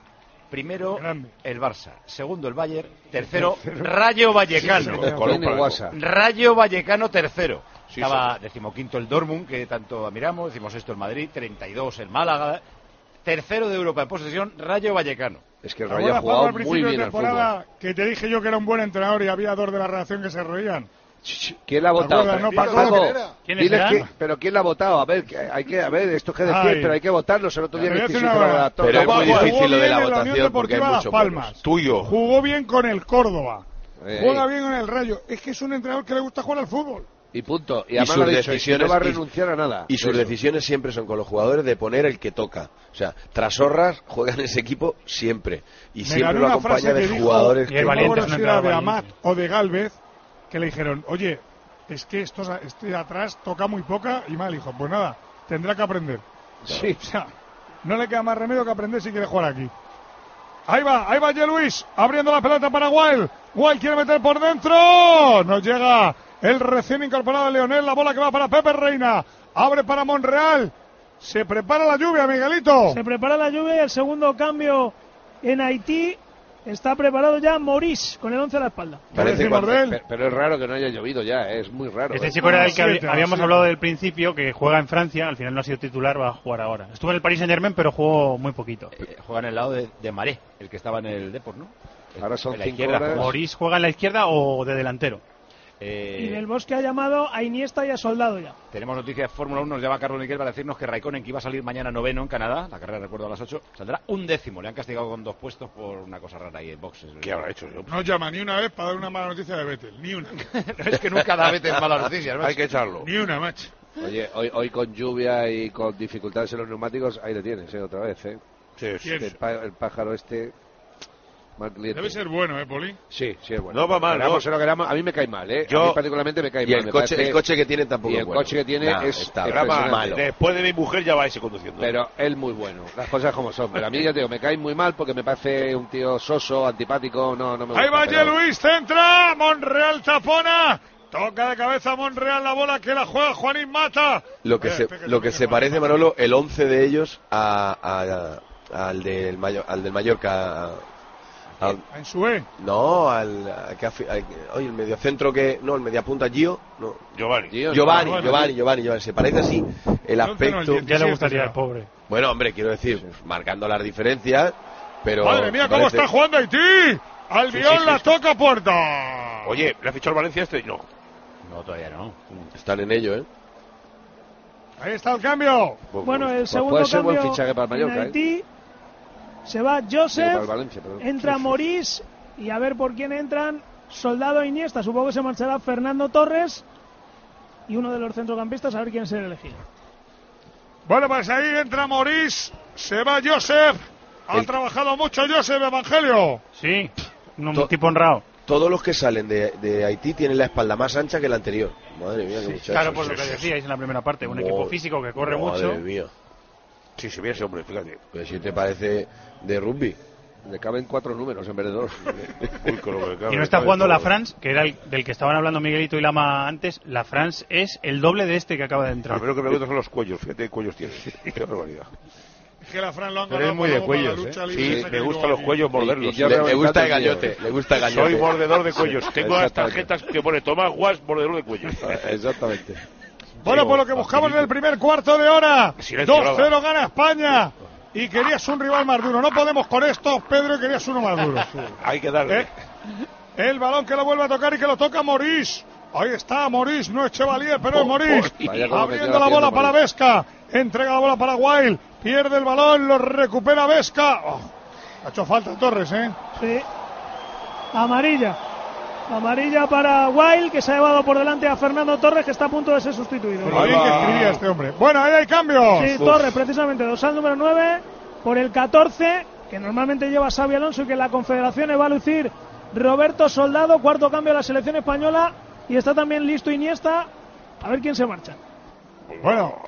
Speaker 9: Primero
Speaker 1: Grande.
Speaker 9: el Barça, segundo el Bayern, tercero Rayo Vallecano.
Speaker 6: Sí, tiene WhatsApp.
Speaker 9: Rayo Vallecano tercero.
Speaker 5: Sí,
Speaker 9: Estaba
Speaker 5: sí.
Speaker 9: decimoquinto el Dortmund, que tanto admiramos, decimos esto el Madrid, treinta y dos el Málaga. Tercero de Europa en posesión, Rayo Vallecano.
Speaker 6: Es que el
Speaker 1: ¿Te
Speaker 6: Rayo ha
Speaker 1: acuerdas, Paco,
Speaker 6: jugado
Speaker 1: al
Speaker 6: muy
Speaker 1: principio
Speaker 6: bien
Speaker 1: de
Speaker 6: al fútbol.
Speaker 1: temporada que te dije yo que era un buen entrenador y había dos de la redacción que se reían?
Speaker 6: ¿Quién la ha votado?
Speaker 1: acuerdas, no, Paco?
Speaker 6: Paco,
Speaker 3: ¿Quiénes
Speaker 6: diles
Speaker 3: serán?
Speaker 6: que- pero ¿quién la ha votado? A ver, que hay que, a ver, esto es que decir,
Speaker 1: Ay.
Speaker 6: pero hay que votarlos. El otro día
Speaker 1: Te voy a
Speaker 6: en el
Speaker 1: decir
Speaker 6: Instituto
Speaker 1: una
Speaker 6: Laboratorio.
Speaker 4: Pero es muy
Speaker 1: Jugó
Speaker 4: difícil lo de
Speaker 1: bien
Speaker 4: la
Speaker 1: en Unión
Speaker 4: votación porque hay
Speaker 1: Deportiva Las
Speaker 4: muchos
Speaker 1: Palmas.
Speaker 4: buenos.
Speaker 5: Tuyo.
Speaker 1: Jugó bien con el Córdoba.
Speaker 6: Eh,
Speaker 1: Juega bien en el Rayo. Es que es un entrenador que le gusta jugar al fútbol.
Speaker 6: Y punto. Y
Speaker 4: Y
Speaker 6: además
Speaker 4: sus
Speaker 6: lo ha dicho, y que
Speaker 4: decisiones
Speaker 6: no va a
Speaker 4: y-
Speaker 6: renunciar a nada.
Speaker 4: Y sus
Speaker 6: Eso.
Speaker 4: decisiones siempre son con los jugadores de poner el que toca. O sea, Trasorras juega en ese equipo siempre. Y
Speaker 1: Me
Speaker 4: siempre
Speaker 1: ganó
Speaker 4: lo
Speaker 1: una
Speaker 4: acompaña
Speaker 1: frase
Speaker 4: de
Speaker 1: que dijo,
Speaker 4: jugadores
Speaker 3: y
Speaker 4: que...
Speaker 3: el
Speaker 1: no
Speaker 3: valiente,
Speaker 1: recuerdo
Speaker 3: es un
Speaker 1: si era de
Speaker 3: entrenador
Speaker 1: Amat
Speaker 3: valiente.
Speaker 1: o de Galvez, que le dijeron, oye, es que estos, este de atrás toca muy poca y mal, hijo. Pues nada, tendrá que aprender.
Speaker 6: Sí.
Speaker 1: O sea, no le queda más remedio que aprender si quiere jugar aquí. Ahí va, ahí va Ye Luis, abriendo la pelota para Wild. Wild quiere meter por dentro. No llega el recién incorporado Leonel. La bola que va para Pepe Reina. Abre para Monreal. Se prepara la lluvia, Miguelito.
Speaker 3: Se prepara la lluvia y el segundo cambio en Haití. Está preparado ya Maurice con el once a la espalda.
Speaker 4: Parece
Speaker 1: decimos
Speaker 4: cuando-
Speaker 1: de él.
Speaker 6: Pero, pero es raro que no haya llovido ya, eh, es muy raro.
Speaker 11: Este
Speaker 6: eh.
Speaker 11: chico era el que
Speaker 1: siete,
Speaker 11: habi- habíamos
Speaker 1: siete.
Speaker 11: hablado del principio, que juega en Francia, al final no ha sido titular, va a jugar ahora. Estuvo en el Paris Saint Germain, pero jugó muy poquito.
Speaker 9: Eh, juega en el lado de, de Maré, el que estaba en el Deport, ¿no?
Speaker 6: Ahora son
Speaker 9: En la
Speaker 6: cinco
Speaker 9: izquierda,
Speaker 6: horas.
Speaker 9: pues,
Speaker 11: Maurice juega en la izquierda o de delantero.
Speaker 9: eh,
Speaker 3: Y Del Bosque ha llamado a Iniesta y a Soldado ya.
Speaker 9: Tenemos noticias de Fórmula uno, nos llama Carlos Miquel para decirnos que Raikkonen, que iba a salir mañana noveno en Canadá, la carrera recuerdo a las ocho, saldrá un décimo. Le han castigado con dos puestos por una cosa rara ahí en boxes.
Speaker 5: ¿Qué habrá hecho?
Speaker 1: No llama ni una vez para dar una mala noticia de Vettel. Ni una.
Speaker 9: Es que nunca da vete en malas noticias, macho.
Speaker 5: Hay que echarlo.
Speaker 1: Ni una, macho.
Speaker 6: Oye, hoy, hoy con lluvia y con dificultades en los neumáticos, ahí le tienes, eh, otra vez, eh.
Speaker 5: Sí, sí.
Speaker 1: ¿Quién?
Speaker 6: El, pá- el pájaro este... mal cliente.
Speaker 1: Debe ser bueno, ¿eh, Poli?
Speaker 6: Sí, sí es bueno.
Speaker 5: No va mal,
Speaker 6: Queramos
Speaker 5: ¿no?
Speaker 6: o no queramos, a mí me cae mal, ¿eh?
Speaker 5: Yo-
Speaker 6: A mí particularmente me cae
Speaker 4: Y
Speaker 6: mal.
Speaker 4: el
Speaker 6: me
Speaker 4: coche,
Speaker 6: parece-
Speaker 4: el coche que tiene tampoco
Speaker 6: y
Speaker 4: es
Speaker 6: el
Speaker 4: bueno.
Speaker 6: coche que tiene
Speaker 4: Nah,
Speaker 6: es
Speaker 4: está
Speaker 5: Drama,
Speaker 6: impresionante.
Speaker 5: después de mi mujer ya va ese conduciendo.
Speaker 6: Pero él muy bueno, las cosas como son. Pero a mí ya te digo, me cae muy mal porque me parece un tío soso, antipático, no, no me gusta.
Speaker 1: Ahí va
Speaker 6: pero-
Speaker 1: Ye Luis, centra. Monreal tapona. Toca de cabeza Monreal la bola que la juega Juanín Mata.
Speaker 4: Lo que
Speaker 1: Oye,
Speaker 4: se,
Speaker 1: este que
Speaker 4: lo que
Speaker 1: toque
Speaker 4: se
Speaker 1: Juanín
Speaker 4: parece,
Speaker 1: Mata.
Speaker 4: Manolo, el once de ellos a, a- al, del Mayo- al del Mallorca. a- al-
Speaker 1: En su E.
Speaker 4: no, al, a que afi- al- oye, el mediocentro que... No, el mediapunta Gio. No.
Speaker 5: Giovanni.
Speaker 6: Tío,
Speaker 4: Giovanni,
Speaker 1: Giovanni.
Speaker 4: Giovanni, Giovanni, Giovanni. Se parece así el
Speaker 1: once no, el
Speaker 4: aspecto...
Speaker 1: diez.
Speaker 11: Ya le
Speaker 1: Sí,
Speaker 11: gustaría
Speaker 1: sí,
Speaker 11: al pobre.
Speaker 4: Bueno, hombre, quiero decir, marcando las diferencias, pero...
Speaker 1: Madre mía, cómo
Speaker 4: parece-
Speaker 1: está jugando Haití. Albiol
Speaker 5: Sí, sí, sí,
Speaker 1: la
Speaker 5: sí.
Speaker 1: toca a puerta.
Speaker 5: Oye, ¿le ha fichado el Valencia este? No.
Speaker 9: No, todavía no.
Speaker 4: Están en ello, ¿eh?
Speaker 1: Ahí está el cambio.
Speaker 3: Bueno, el
Speaker 6: pues
Speaker 3: segundo
Speaker 6: puede ser
Speaker 3: cambio
Speaker 6: buen fichaje para el Mallorca,
Speaker 3: en
Speaker 6: ¿eh?
Speaker 3: Haití. Se va
Speaker 6: Digo,
Speaker 3: Joseph,
Speaker 6: para el Valencia, perdón.
Speaker 3: entra Maurice y a ver por quién entran. Soldado e Iniesta, supongo que se marchará Fernando Torres y uno de los centrocampistas a ver quién será elegido.
Speaker 1: Bueno, pues ahí entra Maurice. Se va Joseph. Ha
Speaker 4: El-
Speaker 1: trabajado mucho Joseph, Evangelio.
Speaker 11: Sí, un
Speaker 4: To-
Speaker 11: tipo honrado.
Speaker 4: Todos los que salen de, de Haití tienen la espalda más ancha que la anterior. Madre mía, qué muchachos.
Speaker 11: Claro, por lo
Speaker 5: sí,
Speaker 11: que
Speaker 5: sí,
Speaker 11: decíais en la primera parte, un
Speaker 4: Madre-
Speaker 11: equipo físico que corre
Speaker 4: Madre
Speaker 11: mucho.
Speaker 4: mía.
Speaker 5: Sí, sí, mira ese hombre, fíjate.
Speaker 4: Pero si te parece de rugby.
Speaker 6: Le caben cuatro números en vez de dos.
Speaker 5: Uy, con lo que cabe,
Speaker 11: Y no está
Speaker 5: cabe
Speaker 11: jugando
Speaker 5: todo.
Speaker 11: la France, que era el del que estaban hablando Miguelito y Lama antes. La France es el doble de este que acaba de
Speaker 5: A
Speaker 11: entrar.
Speaker 5: mí lo que me gusta son los cuellos, fíjate qué cuellos tiene. Qué barbaridad.
Speaker 1: Es que la Fran lo han
Speaker 9: Pero
Speaker 1: ganado
Speaker 9: es muy
Speaker 1: por
Speaker 9: de
Speaker 1: la- por la
Speaker 9: cuellos,
Speaker 1: lucha
Speaker 9: ¿eh?
Speaker 1: libre
Speaker 5: Sí,
Speaker 1: esa que
Speaker 5: me
Speaker 1: tuvo
Speaker 5: gustan los
Speaker 1: aquí.
Speaker 5: cuellos morderlos.
Speaker 6: Y yo
Speaker 4: Le,
Speaker 6: me
Speaker 4: le gusta el
Speaker 6: encanta el tío.
Speaker 4: gallote, le gusta el gallote.
Speaker 5: Soy mordedor de cuellos. Tengo las
Speaker 6: Exactamente.
Speaker 5: tarjetas que pone Tomás Guas, mordedor de cuellos.
Speaker 6: Exactamente.
Speaker 1: Bueno,
Speaker 5: Sí,
Speaker 1: por lo que buscamos en el primer cuarto de hora.
Speaker 5: Silencio,
Speaker 1: dos cero
Speaker 5: nada.
Speaker 1: gana España. Y querías un rival más duro. No podemos con esto, Pedro, y querías uno más duro.
Speaker 5: Hay que darle.
Speaker 1: ¿Eh? El balón que lo vuelve a tocar y que lo toca Maurice. Ahí está Maurice, no es Chevalier, pero es Maurice.
Speaker 6: Vaya cómo
Speaker 1: Abriendo
Speaker 6: metió
Speaker 1: la
Speaker 6: la
Speaker 1: bola
Speaker 6: pierna,
Speaker 1: para
Speaker 6: Maurice.
Speaker 1: Vesca. Entrega la bola para Wild. Pierde el balón, lo recupera Vesca. Oh, ha hecho falta Torres, ¿eh?
Speaker 3: Sí. Amarilla. Amarilla para Wild, que se ha llevado por delante a Fernando Torres, que está a punto de ser sustituido.
Speaker 1: Por lo bien que escribía este hombre. Bueno, ahí hay cambios.
Speaker 3: Sí, Torres, precisamente, dosal número nueve por el catorce, que normalmente lleva Xabi Alonso y que en la Confederación va a lucir Roberto Soldado, cuarto cambio de la selección española, y está también listo Iniesta. A ver quién se marcha.
Speaker 1: Bueno,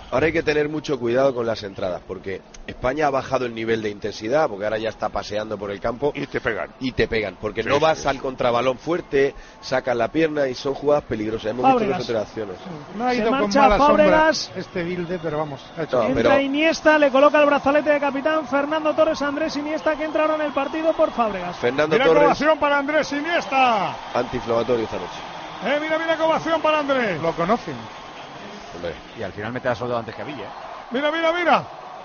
Speaker 4: Ahora hay que tener mucho cuidado con las entradas, porque España ha bajado el nivel de intensidad, porque ahora ya está paseando por el campo.
Speaker 5: Y te pegan.
Speaker 4: Y te pegan, porque
Speaker 5: Sí,
Speaker 4: no
Speaker 5: sí,
Speaker 4: vas
Speaker 5: sí.
Speaker 4: al contrabalón fuerte, sacan la pierna y son jugadas peligrosas. Hemos
Speaker 3: Fábregas.
Speaker 4: visto las otras acciones.
Speaker 7: No ha
Speaker 3: Se
Speaker 7: ido con
Speaker 3: marcha
Speaker 7: mala
Speaker 3: Fábregas.
Speaker 7: sombra este Bilde, pero vamos. Ha hecho
Speaker 4: No,
Speaker 7: bien.
Speaker 3: Entra
Speaker 4: pero-
Speaker 3: Iniesta, le coloca el brazalete de capitán. Fernando Torres, Andrés Iniesta, que entra ahora en el partido por Fábregas.
Speaker 4: Fernando
Speaker 1: Mira
Speaker 4: Torres,
Speaker 1: ovación para Andrés Iniesta.
Speaker 4: antiinflamatorio esta noche.
Speaker 1: Eh, mira, mira qué ovación para Andrés.
Speaker 7: Lo conocen.
Speaker 4: Hombre.
Speaker 9: Y al final mete a Soldado antes que a Villa. ¿eh?
Speaker 1: Mira, mira, mira.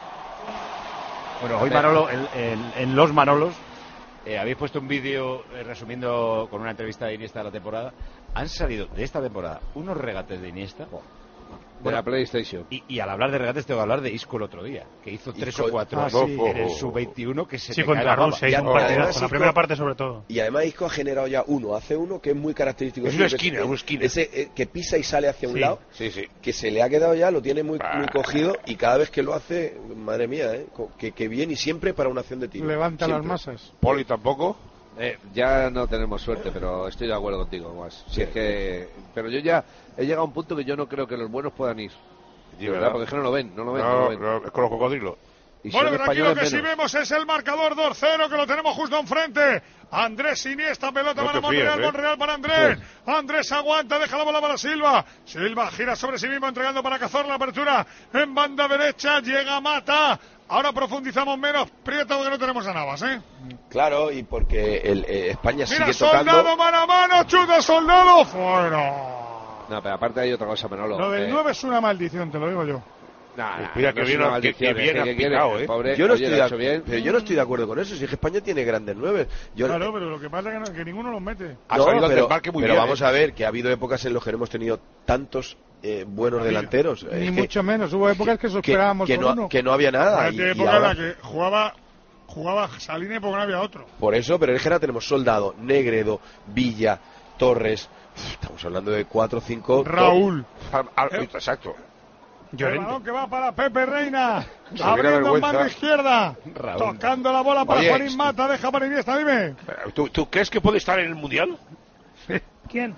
Speaker 9: Bueno, hoy Manolo, en, en- en Los Manolos, eh, habéis puesto un vídeo eh, resumiendo con una entrevista de Iniesta de la temporada. Han salido de esta temporada unos regates de Iniesta.
Speaker 6: De la PlayStation.
Speaker 9: Y, y al hablar de regates tengo que hablar de Isco el otro día, que hizo tres
Speaker 4: Isco-
Speaker 9: o cuatro
Speaker 7: Ah, sí.
Speaker 9: en el sub veintiuno que se
Speaker 11: Sí,
Speaker 9: te cae
Speaker 11: contra
Speaker 9: la baba.
Speaker 11: Rusia, hizo
Speaker 4: Ya,
Speaker 11: un
Speaker 4: oh,
Speaker 11: partidazo.
Speaker 4: además,
Speaker 11: La
Speaker 4: Isco-
Speaker 11: primera parte, sobre todo.
Speaker 4: Y además Isco ha generado ya uno, hace uno que es muy característico.
Speaker 5: Es
Speaker 4: suyo,
Speaker 5: una
Speaker 4: que
Speaker 5: esquina,
Speaker 4: eh,
Speaker 5: una esquina.
Speaker 4: Ese eh, que pisa y sale hacia un
Speaker 11: Sí.
Speaker 4: lado,
Speaker 5: Sí, sí.
Speaker 4: que se le ha quedado ya, lo tiene muy, muy
Speaker 5: Ah.
Speaker 4: cogido y cada vez que lo hace, madre mía, ¿eh? Co- que, que bien y siempre para una acción de tiro.
Speaker 7: Levanta las
Speaker 4: Siempre.
Speaker 7: masas.
Speaker 5: Poli tampoco.
Speaker 6: Eh, ya no tenemos suerte, pero estoy de acuerdo contigo, más. Si es que, pero yo ya he llegado a un punto que yo no creo que los buenos puedan ir. De
Speaker 5: ¿verdad?
Speaker 6: verdad, porque es que no lo ven, no lo ven. no lo
Speaker 5: No,
Speaker 6: ven.
Speaker 5: no, es con los cocodrilos.
Speaker 6: Y
Speaker 1: Bueno,
Speaker 6: son
Speaker 1: tranquilo
Speaker 6: españoles
Speaker 1: que si
Speaker 6: menos.
Speaker 1: vemos es el marcador dos cero, que lo tenemos justo enfrente. Andrés Iniesta, pelota
Speaker 5: No
Speaker 1: para
Speaker 5: te fíes,
Speaker 1: Monreal,
Speaker 5: ¿eh?
Speaker 1: Monreal para Andrés. Andrés aguanta, deja la bola para Silva. Silva gira sobre sí mismo, entregando para Cazorla la apertura en banda derecha. Llega Mata. Ahora profundizamos menos. Prieto, porque no tenemos a Navas, ¿eh?
Speaker 4: Claro, y porque el, eh, España
Speaker 1: Mira,
Speaker 4: sigue
Speaker 1: Soldado,
Speaker 4: tocando.
Speaker 1: mano a mano, chuta Soldado, fuera.
Speaker 6: No, pero aparte hay otra cosa, Manolo.
Speaker 1: Lo del
Speaker 6: eh,
Speaker 1: nueve es una maldición, te lo digo yo.
Speaker 6: nah, nah,
Speaker 5: Mira
Speaker 6: no
Speaker 5: que
Speaker 6: es
Speaker 5: bien
Speaker 6: una
Speaker 5: ha-
Speaker 6: maldición,
Speaker 5: que- que
Speaker 6: es
Speaker 5: bien has
Speaker 6: ¿qué quiere?
Speaker 5: picado,
Speaker 6: El
Speaker 5: ¿eh?
Speaker 6: pobre,
Speaker 4: Yo no,
Speaker 6: oye,
Speaker 4: estoy
Speaker 6: lo ha
Speaker 4: de,
Speaker 6: hecho bien.
Speaker 4: pero yo no estoy de acuerdo con eso. Si es que España tiene grandes nueve. Yo,
Speaker 1: Claro, pero lo que pasa es que, no- que ninguno los mete.
Speaker 5: Ha
Speaker 4: No,
Speaker 5: salido al
Speaker 4: pero,
Speaker 5: desmarque muy
Speaker 4: pero
Speaker 5: bien,
Speaker 4: vamos
Speaker 5: ¿eh?
Speaker 4: a ver que ha habido épocas en las que hemos tenido tantos eh, buenos delanteros.
Speaker 7: Ni
Speaker 4: Es que-
Speaker 7: mucho menos. Hubo épocas que
Speaker 4: que,
Speaker 7: esperábamos
Speaker 4: que
Speaker 7: por
Speaker 4: no,
Speaker 7: uno.
Speaker 4: que no había nada.
Speaker 1: Hay
Speaker 4: y- y
Speaker 1: época en
Speaker 4: ahora-
Speaker 1: la que jugaba, jugaba Salines porque no había otro.
Speaker 4: Por eso, pero es que ahora tenemos Soldado, Negredo, Villa, Torres. Uf, Estamos hablando de cuatro o cinco.
Speaker 1: Raúl.
Speaker 5: Al- al- Exacto.
Speaker 1: El balón que va para Pepe Reina.
Speaker 5: Qué
Speaker 1: Abriendo en
Speaker 5: vergüenza.
Speaker 1: banda izquierda.
Speaker 9: Raúl.
Speaker 1: Tocando la bola para
Speaker 5: Oye,
Speaker 1: Juanín Mata. Deja para Iniesta, dime.
Speaker 5: ¿Tú, tú crees que puede estar en el Mundial?
Speaker 3: ¿Quién?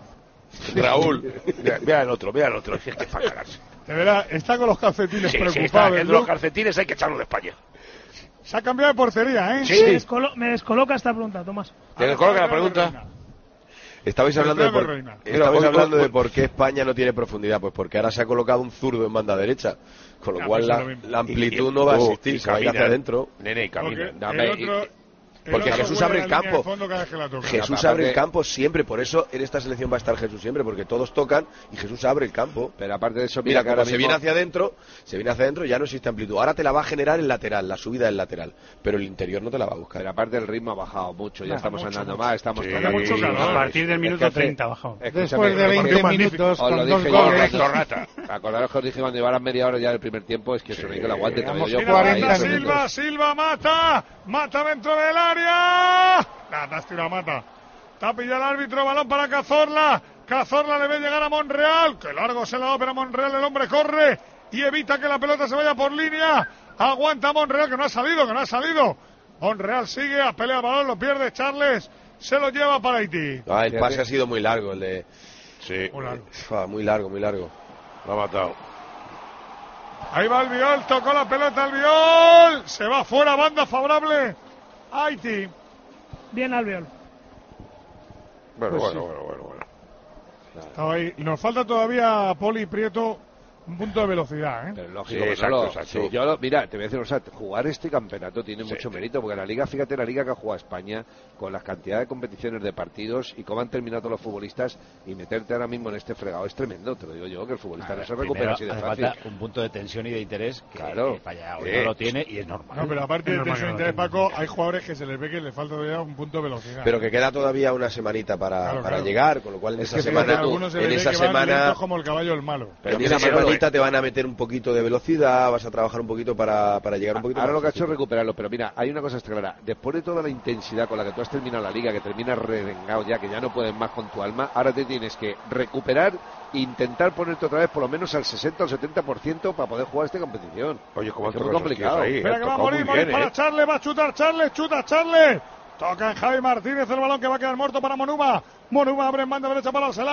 Speaker 5: Raúl. Mira, mira el otro, mira el otro. Es que es para cagarse.
Speaker 1: De verdad, está con los calcetines
Speaker 5: Sí, sí, está,
Speaker 1: preocupados.
Speaker 5: que es de
Speaker 1: ¿no?
Speaker 5: los calcetines hay que echarlo de España.
Speaker 1: Se ha cambiado de portería, ¿eh?
Speaker 5: Sí.
Speaker 3: Me, descolo- me descoloca esta pregunta, Tomás.
Speaker 5: ¿Te descoloca la pregunta?
Speaker 4: Estabais hablando, de
Speaker 1: Beltrán
Speaker 4: por,
Speaker 1: de Reina.
Speaker 4: estabais
Speaker 5: Mira, hoy-
Speaker 4: hablando
Speaker 5: hoy-
Speaker 4: de por qué España no tiene profundidad. Pues porque ahora se ha colocado un zurdo en banda derecha. Con lo
Speaker 1: Ah,
Speaker 4: cual
Speaker 1: pues
Speaker 4: la,
Speaker 1: es lo mismo.
Speaker 4: la amplitud
Speaker 5: Y- y-
Speaker 4: no va a
Speaker 5: oh,
Speaker 4: existir,
Speaker 5: y
Speaker 4: se va a ir
Speaker 5: camina,
Speaker 4: hacia
Speaker 5: ¿eh?
Speaker 4: adentro.
Speaker 5: Nene, y
Speaker 1: Porque
Speaker 5: camina.
Speaker 1: el
Speaker 6: Dame,
Speaker 1: otro, el
Speaker 4: porque
Speaker 1: otro
Speaker 4: Jesús
Speaker 1: juega
Speaker 4: abre
Speaker 1: en
Speaker 4: el
Speaker 1: la línea
Speaker 4: campo.
Speaker 1: de fondo cada vez que la toca.
Speaker 4: Jesús
Speaker 6: aparte-
Speaker 4: abre el campo siempre, por eso en esta selección va a estar Jesús siempre, porque todos tocan y Jesús abre el campo.
Speaker 6: Pero aparte de eso,
Speaker 4: Mira,
Speaker 6: mira, que
Speaker 4: como
Speaker 6: ahora
Speaker 4: se
Speaker 6: mismo-
Speaker 4: viene hacia adentro, se viene hacia adentro, ya no existe amplitud. Ahora te la va a generar el lateral, la subida del lateral, pero el interior no te la va a buscar.
Speaker 6: Pero aparte el ritmo ha bajado mucho, ya
Speaker 1: Nah,
Speaker 6: estamos
Speaker 1: mucho,
Speaker 6: andando
Speaker 1: mucho.
Speaker 6: más, estamos
Speaker 5: Sí,
Speaker 6: tocando
Speaker 1: mucho
Speaker 6: aquí.
Speaker 1: calor.
Speaker 11: A partir del
Speaker 6: Es
Speaker 11: minuto
Speaker 6: que hace-
Speaker 11: treinta ha bajado.
Speaker 6: Escúchame,
Speaker 7: Después de veinte
Speaker 1: partido magnífico.
Speaker 7: minutos
Speaker 6: Os lo
Speaker 7: con dos
Speaker 6: dije yo,
Speaker 7: goles.
Speaker 5: Torrata.
Speaker 6: Acordaros que os dije cuando llevaran media hora ya del primer tiempo, es que eso no hay que lo aguante, te lo digo
Speaker 7: Llevamos
Speaker 6: yo.
Speaker 1: Mira,
Speaker 6: por
Speaker 7: cuarenta
Speaker 6: ahí.
Speaker 1: Mata,
Speaker 7: minutos.
Speaker 1: Silva, Silva, Mata. Mata dentro del área. Nada, has tirado Mata. Está pillado el árbitro, balón para Cazorla. Cazorla le ve llegar a Monreal. Que largo se la da, pero Monreal, el hombre corre y evita que la pelota se vaya por línea. Aguanta Monreal, que no ha salido, que no ha salido. Monreal sigue, a pelea el balón, lo pierde Charles. Se lo lleva para Haití.
Speaker 4: Ah, el pase ha sido muy largo, el de...
Speaker 5: Sí,
Speaker 1: Muy largo.
Speaker 4: Uf, muy largo, muy largo.
Speaker 5: lo ha matado.
Speaker 1: Ahí va el Viol, tocó la pelota el Viol. Se va fuera, banda favorable. Haití.
Speaker 3: Bien Albiol.
Speaker 5: Bueno,
Speaker 7: Pues
Speaker 5: bueno,
Speaker 7: sí.
Speaker 5: bueno, bueno, bueno.
Speaker 1: Estaba ahí. Y nos falta todavía Poli Prieto un punto de velocidad, ¿eh?
Speaker 6: Pero lógico,
Speaker 5: Sí,
Speaker 6: Manolo,
Speaker 5: exacto, exacto.
Speaker 6: sí, yo lo- mira, te voy a decir una cosa, jugar este campeonato tiene
Speaker 5: Sí.
Speaker 6: mucho mérito, porque la liga, fíjate la liga que ha jugado España, con las cantidades de competiciones de partidos y cómo han terminado todos los futbolistas, y meterte ahora mismo en este fregado es tremendo, te lo digo yo, que el futbolista no se recupera así de
Speaker 9: hace
Speaker 6: fácil.
Speaker 9: falta un punto de tensión y de interés que,
Speaker 6: Claro.
Speaker 9: que Falla hoy
Speaker 5: Eh.
Speaker 9: no lo tiene y es normal.
Speaker 1: No, pero aparte
Speaker 11: Es
Speaker 1: de
Speaker 11: normal
Speaker 1: tensión
Speaker 11: que
Speaker 1: interés,
Speaker 11: lo tenga.
Speaker 1: Paco, hay jugadores que se les ve que les falta todavía un punto de velocidad.
Speaker 4: Pero que queda todavía una semanita para,
Speaker 1: Claro,
Speaker 4: para
Speaker 1: claro.
Speaker 4: llegar, con lo cual en
Speaker 6: Es
Speaker 4: esa
Speaker 6: que
Speaker 4: semana,
Speaker 6: fíjate,
Speaker 1: algunos se
Speaker 4: en
Speaker 1: les ve
Speaker 4: esa
Speaker 1: que van
Speaker 4: semana,
Speaker 1: lentos como el caballo el malo.
Speaker 4: pero en
Speaker 6: mira,
Speaker 4: esa
Speaker 6: Manolo,
Speaker 4: semanita te van a meter un poquito de velocidad, vas a trabajar un poquito para, para llegar un poquito
Speaker 6: Ahora
Speaker 4: más
Speaker 6: lo que ha hecho es
Speaker 4: fácil.
Speaker 6: recuperarlo, pero mira, hay una cosa está clara. Después de toda la intensidad con la que tú has terminado la liga, que terminas redengado ya, que ya no puedes más con tu alma, ahora te tienes que recuperar e intentar ponerte otra vez por lo menos al sesenta o setenta por ciento para poder jugar esta competición.
Speaker 5: Oye, cómo
Speaker 6: Es
Speaker 5: han
Speaker 6: muy
Speaker 5: tocado esos
Speaker 6: complicado.
Speaker 5: tíos ahí.
Speaker 1: Espera
Speaker 5: han
Speaker 1: que va a
Speaker 5: tocado
Speaker 1: morir,
Speaker 5: muy
Speaker 1: morir
Speaker 5: bien,
Speaker 1: para
Speaker 5: ¿eh?
Speaker 1: Charles, va a chutar Charles, chuta Charles. Toca en Javi Martínez el balón que va a quedar muerto para Monuma. Monuma abre en banda derecha para Arcelán.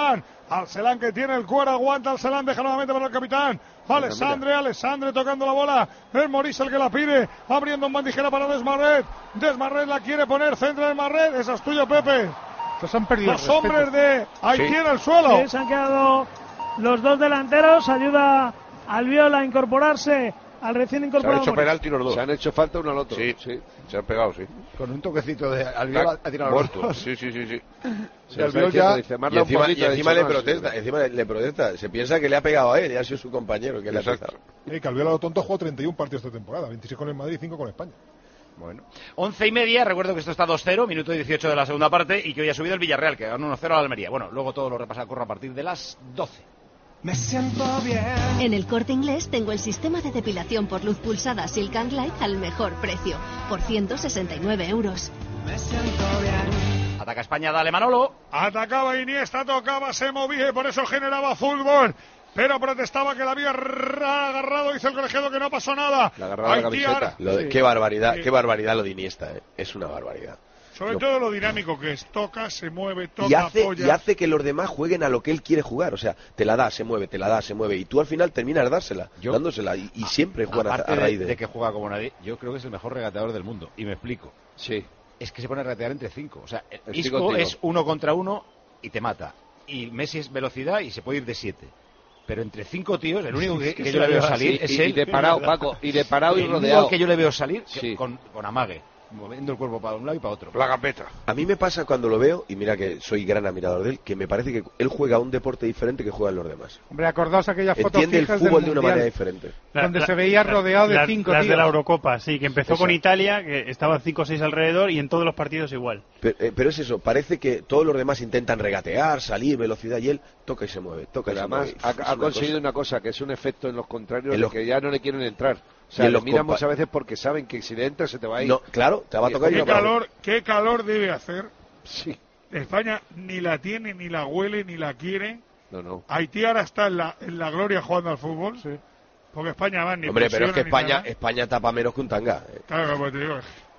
Speaker 1: Arcelán que tiene el cuero, aguanta Arcelán, deja nuevamente para el capitán. Alessandre, Alessandre tocando la bola. Es Maurice el que la pide, abriendo un bandijera para Desmarret. Desmarret la quiere poner, centra Desmarret. Esa es tuya, Pepe.
Speaker 7: Los han perdido.
Speaker 1: Los hombres de Haití
Speaker 3: sí.
Speaker 1: en el suelo.
Speaker 3: Sí, se han quedado los dos delanteros. Ayuda al Viola a incorporarse al recién incorporado.
Speaker 5: Se han hecho penalti los dos.
Speaker 6: Se han hecho falta uno al otro.
Speaker 5: Sí,
Speaker 6: sí.
Speaker 5: Se han pegado, sí.
Speaker 9: Con un toquecito de Albiol ha tirado
Speaker 5: muerto.
Speaker 9: los dos.
Speaker 5: Sí, sí, sí, sí.
Speaker 6: Sí, Albiol ya dice,
Speaker 4: y encima, y encima le protesta, encima le, le protesta. Se piensa que le ha pegado a él, y ha sido su compañero que le ha pegado.
Speaker 8: Y que Albiol a lo tonto ha jugado treinta y un partidos esta temporada, veintiséis con el Madrid y cinco con España.
Speaker 9: Bueno, once y media, recuerdo que esto está dos cero, minuto dieciocho de la segunda parte, y que hoy ha subido el Villarreal, que ganó uno cero a la Almería. Bueno, luego todo lo repasa corre a partir de las doce.
Speaker 10: Me siento bien. En el Corte Inglés tengo el sistema de depilación por luz pulsada Silk and Light al mejor precio, por ciento sesenta y nueve euros. Me siento bien.
Speaker 9: Ataca España, dale Manolo.
Speaker 1: Atacaba Iniesta, tocaba, se movía y por eso generaba fútbol. Pero protestaba que la había agarrado, dice el colegiado que no pasó nada.
Speaker 4: La agarraba la camiseta. Lo de, sí. Qué barbaridad, sí. qué barbaridad lo de Iniesta, eh. Es una barbaridad.
Speaker 1: Sobre
Speaker 4: lo...
Speaker 1: todo lo dinámico que es, toca, se mueve, toca,
Speaker 4: y hace,
Speaker 1: apoya.
Speaker 4: Y hace que los demás jueguen a lo que él quiere jugar, o sea, te la da, se mueve, te la da, se mueve, y tú al final terminas dársela, yo, dándosela, y, y siempre juegan a, a raíz de...
Speaker 9: de que juega como nadie, yo creo que es el mejor regateador del mundo, y me explico.
Speaker 6: Sí.
Speaker 9: Es que se pone a regatear entre cinco, o sea, Isco es uno contra uno y te mata, y Messi es velocidad y se puede ir de siete. Pero entre cinco tíos, el único que, que yo le veo salir
Speaker 6: sí,
Speaker 9: es
Speaker 6: y,
Speaker 9: él.
Speaker 6: Y de parado, Paco, y de parado y rodeado.
Speaker 9: El único que yo le veo salir
Speaker 6: sí.
Speaker 9: con, con amague, moviendo el cuerpo para un lado y para otro.
Speaker 5: La gambeta.
Speaker 4: A mí me pasa cuando lo veo, y mira que soy gran admirador de él, que me parece que él juega un deporte diferente que juegan los demás.
Speaker 7: Hombre, acordaos aquellas fotos
Speaker 4: Entiende el fútbol de una manera diferente.
Speaker 7: La, donde la, se veía rodeado
Speaker 11: la,
Speaker 7: de cinco
Speaker 11: las
Speaker 7: tíos.
Speaker 11: de la Eurocopa, sí, que empezó
Speaker 4: Exacto.
Speaker 11: con Italia, que estaban cinco o seis alrededor, y en todos los partidos igual.
Speaker 4: Pero, eh, pero es eso, parece que todos los demás intentan regatear, salir, velocidad, y él toca y se mueve, toca
Speaker 6: pero
Speaker 4: y se
Speaker 6: además
Speaker 4: mueve.
Speaker 6: Ha, ha conseguido cosa. una cosa, que es un efecto en los contrarios
Speaker 4: en
Speaker 6: de
Speaker 4: los...
Speaker 6: que ya no le quieren entrar. O sea, lo miran muchas veces porque saben que si le entras se te va a ir.
Speaker 4: No, claro, te va a tocar.
Speaker 1: ¿Qué calor, qué calor debe hacer?
Speaker 6: Sí.
Speaker 1: España ni la tiene, ni la huele, ni la quiere.
Speaker 6: No, no.
Speaker 1: Haití ahora está en la, en la gloria jugando al fútbol. Sí. Porque España va ni
Speaker 4: Hombre, pero es que España, España tapa menos que un tanga. Eh.
Speaker 1: Claro, pues te digo.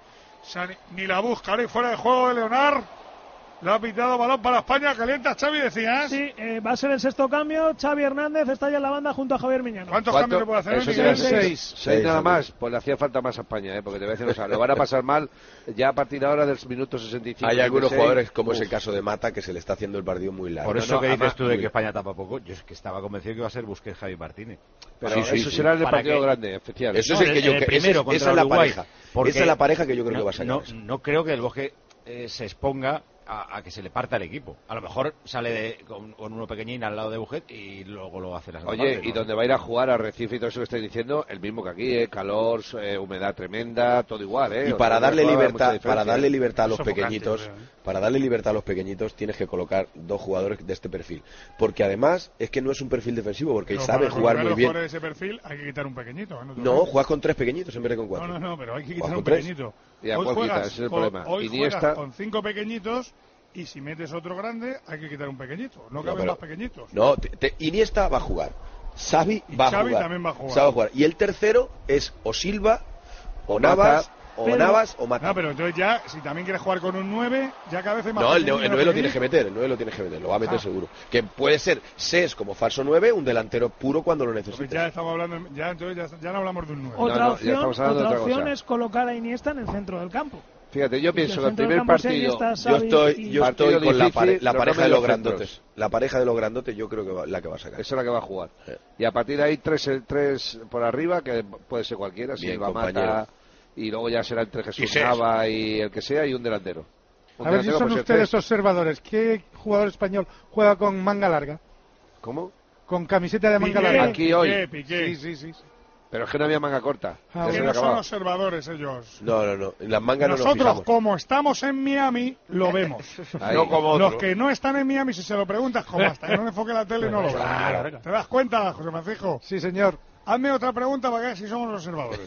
Speaker 1: O sea, ni, ni la busca, ahora fuera de juego de Leonard. Le ha pitado balón para España, calienta Xavi, decías.
Speaker 3: Sí, eh, va a ser el sexto cambio. Xavi Hernández está ya en la banda junto a Javier Miñano.
Speaker 1: ¿Cuántos cambios le puede hacer?
Speaker 6: Eso seis. Seis, seis, seis nada más. Pues le hacía falta más a España, ¿eh? Porque te voy a decir, o sea, lo van a pasar mal ya a partir de ahora del minuto sesenta y cinco.
Speaker 4: Hay algunos jugadores, como Uf. es el caso de Mata, que se le está haciendo el partido muy largo.
Speaker 9: Por eso
Speaker 4: no, no,
Speaker 9: que dices
Speaker 4: además,
Speaker 9: tú de que España tapa poco, yo es que estaba convencido que iba a ser Busquets Javi Martínez.
Speaker 6: Pero sí, sí, eso sí. será en el partido que... grande, especial.
Speaker 4: Eso es el que yo creo. Esa, esa es la pareja. Esa es la pareja que yo creo
Speaker 9: no,
Speaker 4: que va a sacar.
Speaker 9: No, no creo que el Bosque eh, se exponga A, a que se le parta el equipo. A lo mejor sale de, con, con uno pequeñín al lado de Bujet y luego lo hace las
Speaker 6: Oye,
Speaker 9: partes,
Speaker 6: y
Speaker 9: ¿no?
Speaker 6: donde va a ir a jugar a Recife y todo eso que estáis diciendo, el mismo que aquí, ¿eh? Calor, eh, humedad tremenda, todo igual, ¿eh?
Speaker 4: Y para darle libertad, para darle libertad a los
Speaker 11: Sofocante,
Speaker 4: pequeñitos,
Speaker 11: creo, ¿eh?
Speaker 4: para darle libertad a los pequeñitos tienes que colocar dos jugadores de este perfil, porque además es que no es un perfil defensivo, porque
Speaker 1: no,
Speaker 4: sabe jugar muy bien.
Speaker 1: Para ese perfil hay que quitar un pequeñito. No,
Speaker 4: no juegas con tres pequeñitos en vez de con cuatro.
Speaker 1: No, no, no, pero hay que quitar un
Speaker 4: tres?
Speaker 1: pequeñito.
Speaker 6: ¿Y a cuál quitas? Ese es el
Speaker 1: con,
Speaker 6: problema.
Speaker 1: Hoy
Speaker 6: Iniesta...
Speaker 1: juegas con cinco pequeñitos. Y si metes otro grande, hay que quitar un pequeñito. No caben
Speaker 4: no,
Speaker 1: más pequeñitos.
Speaker 4: No, te, te, Iniesta va a jugar. Xavi va
Speaker 1: Xavi
Speaker 4: a jugar.
Speaker 1: también va a jugar.
Speaker 4: va a jugar. Y el tercero es o Silva, o, o Navas, o
Speaker 3: pero,
Speaker 4: Navas, o Mata.
Speaker 1: No, pero entonces ya, si también quieres jugar con un nueve, ya cada vez es más.
Speaker 4: No, el, el nueve lo tienes que meter, el nueve lo tienes que meter, lo va a meter ah. seguro. Que puede ser Ses como falso nueve, un delantero puro cuando lo necesites.
Speaker 1: Pues ya estamos hablando, ya entonces ya, ya no hablamos de un nueve.
Speaker 3: Otra
Speaker 6: no, no,
Speaker 3: opción, otra
Speaker 6: otra
Speaker 3: opción es colocar a Iniesta en el centro del campo.
Speaker 6: Fíjate, yo pienso que el primer partido,
Speaker 4: yo estoy, yo estoy con la, pare, la pareja de los grandotes.
Speaker 6: Centros.
Speaker 4: La pareja de los grandotes yo creo que va, la que va a sacar.
Speaker 6: Esa es la que va a jugar. Sí. Y a partir de ahí tres, tres por arriba, que puede ser cualquiera, si va Mata, y luego ya será entre Jesús Nava y el que sea, y un delantero. Un
Speaker 7: a ver si son ustedes tres. observadores. ¿Qué jugador español juega con manga larga?
Speaker 6: ¿Cómo?
Speaker 7: Con camiseta de manga
Speaker 1: Piqué,
Speaker 7: larga.
Speaker 6: Aquí hoy.
Speaker 1: Piqué, Piqué.
Speaker 7: Sí, sí, sí.
Speaker 6: Pero es que no había manga corta.
Speaker 1: Ah, que no son observadores ellos.
Speaker 4: No, no, no. En las mangas
Speaker 1: Nosotros,
Speaker 4: no nos fijamos.
Speaker 1: como estamos en Miami, lo vemos.
Speaker 5: No como
Speaker 1: Los
Speaker 5: otro.
Speaker 1: que no están en Miami, si se lo preguntas, como hasta que no enfoque la tele, no lo ven.
Speaker 11: Claro.
Speaker 1: ¿Te das cuenta, José Francisco?
Speaker 7: Sí, señor.
Speaker 1: Hazme otra pregunta para que veas si somos observadores.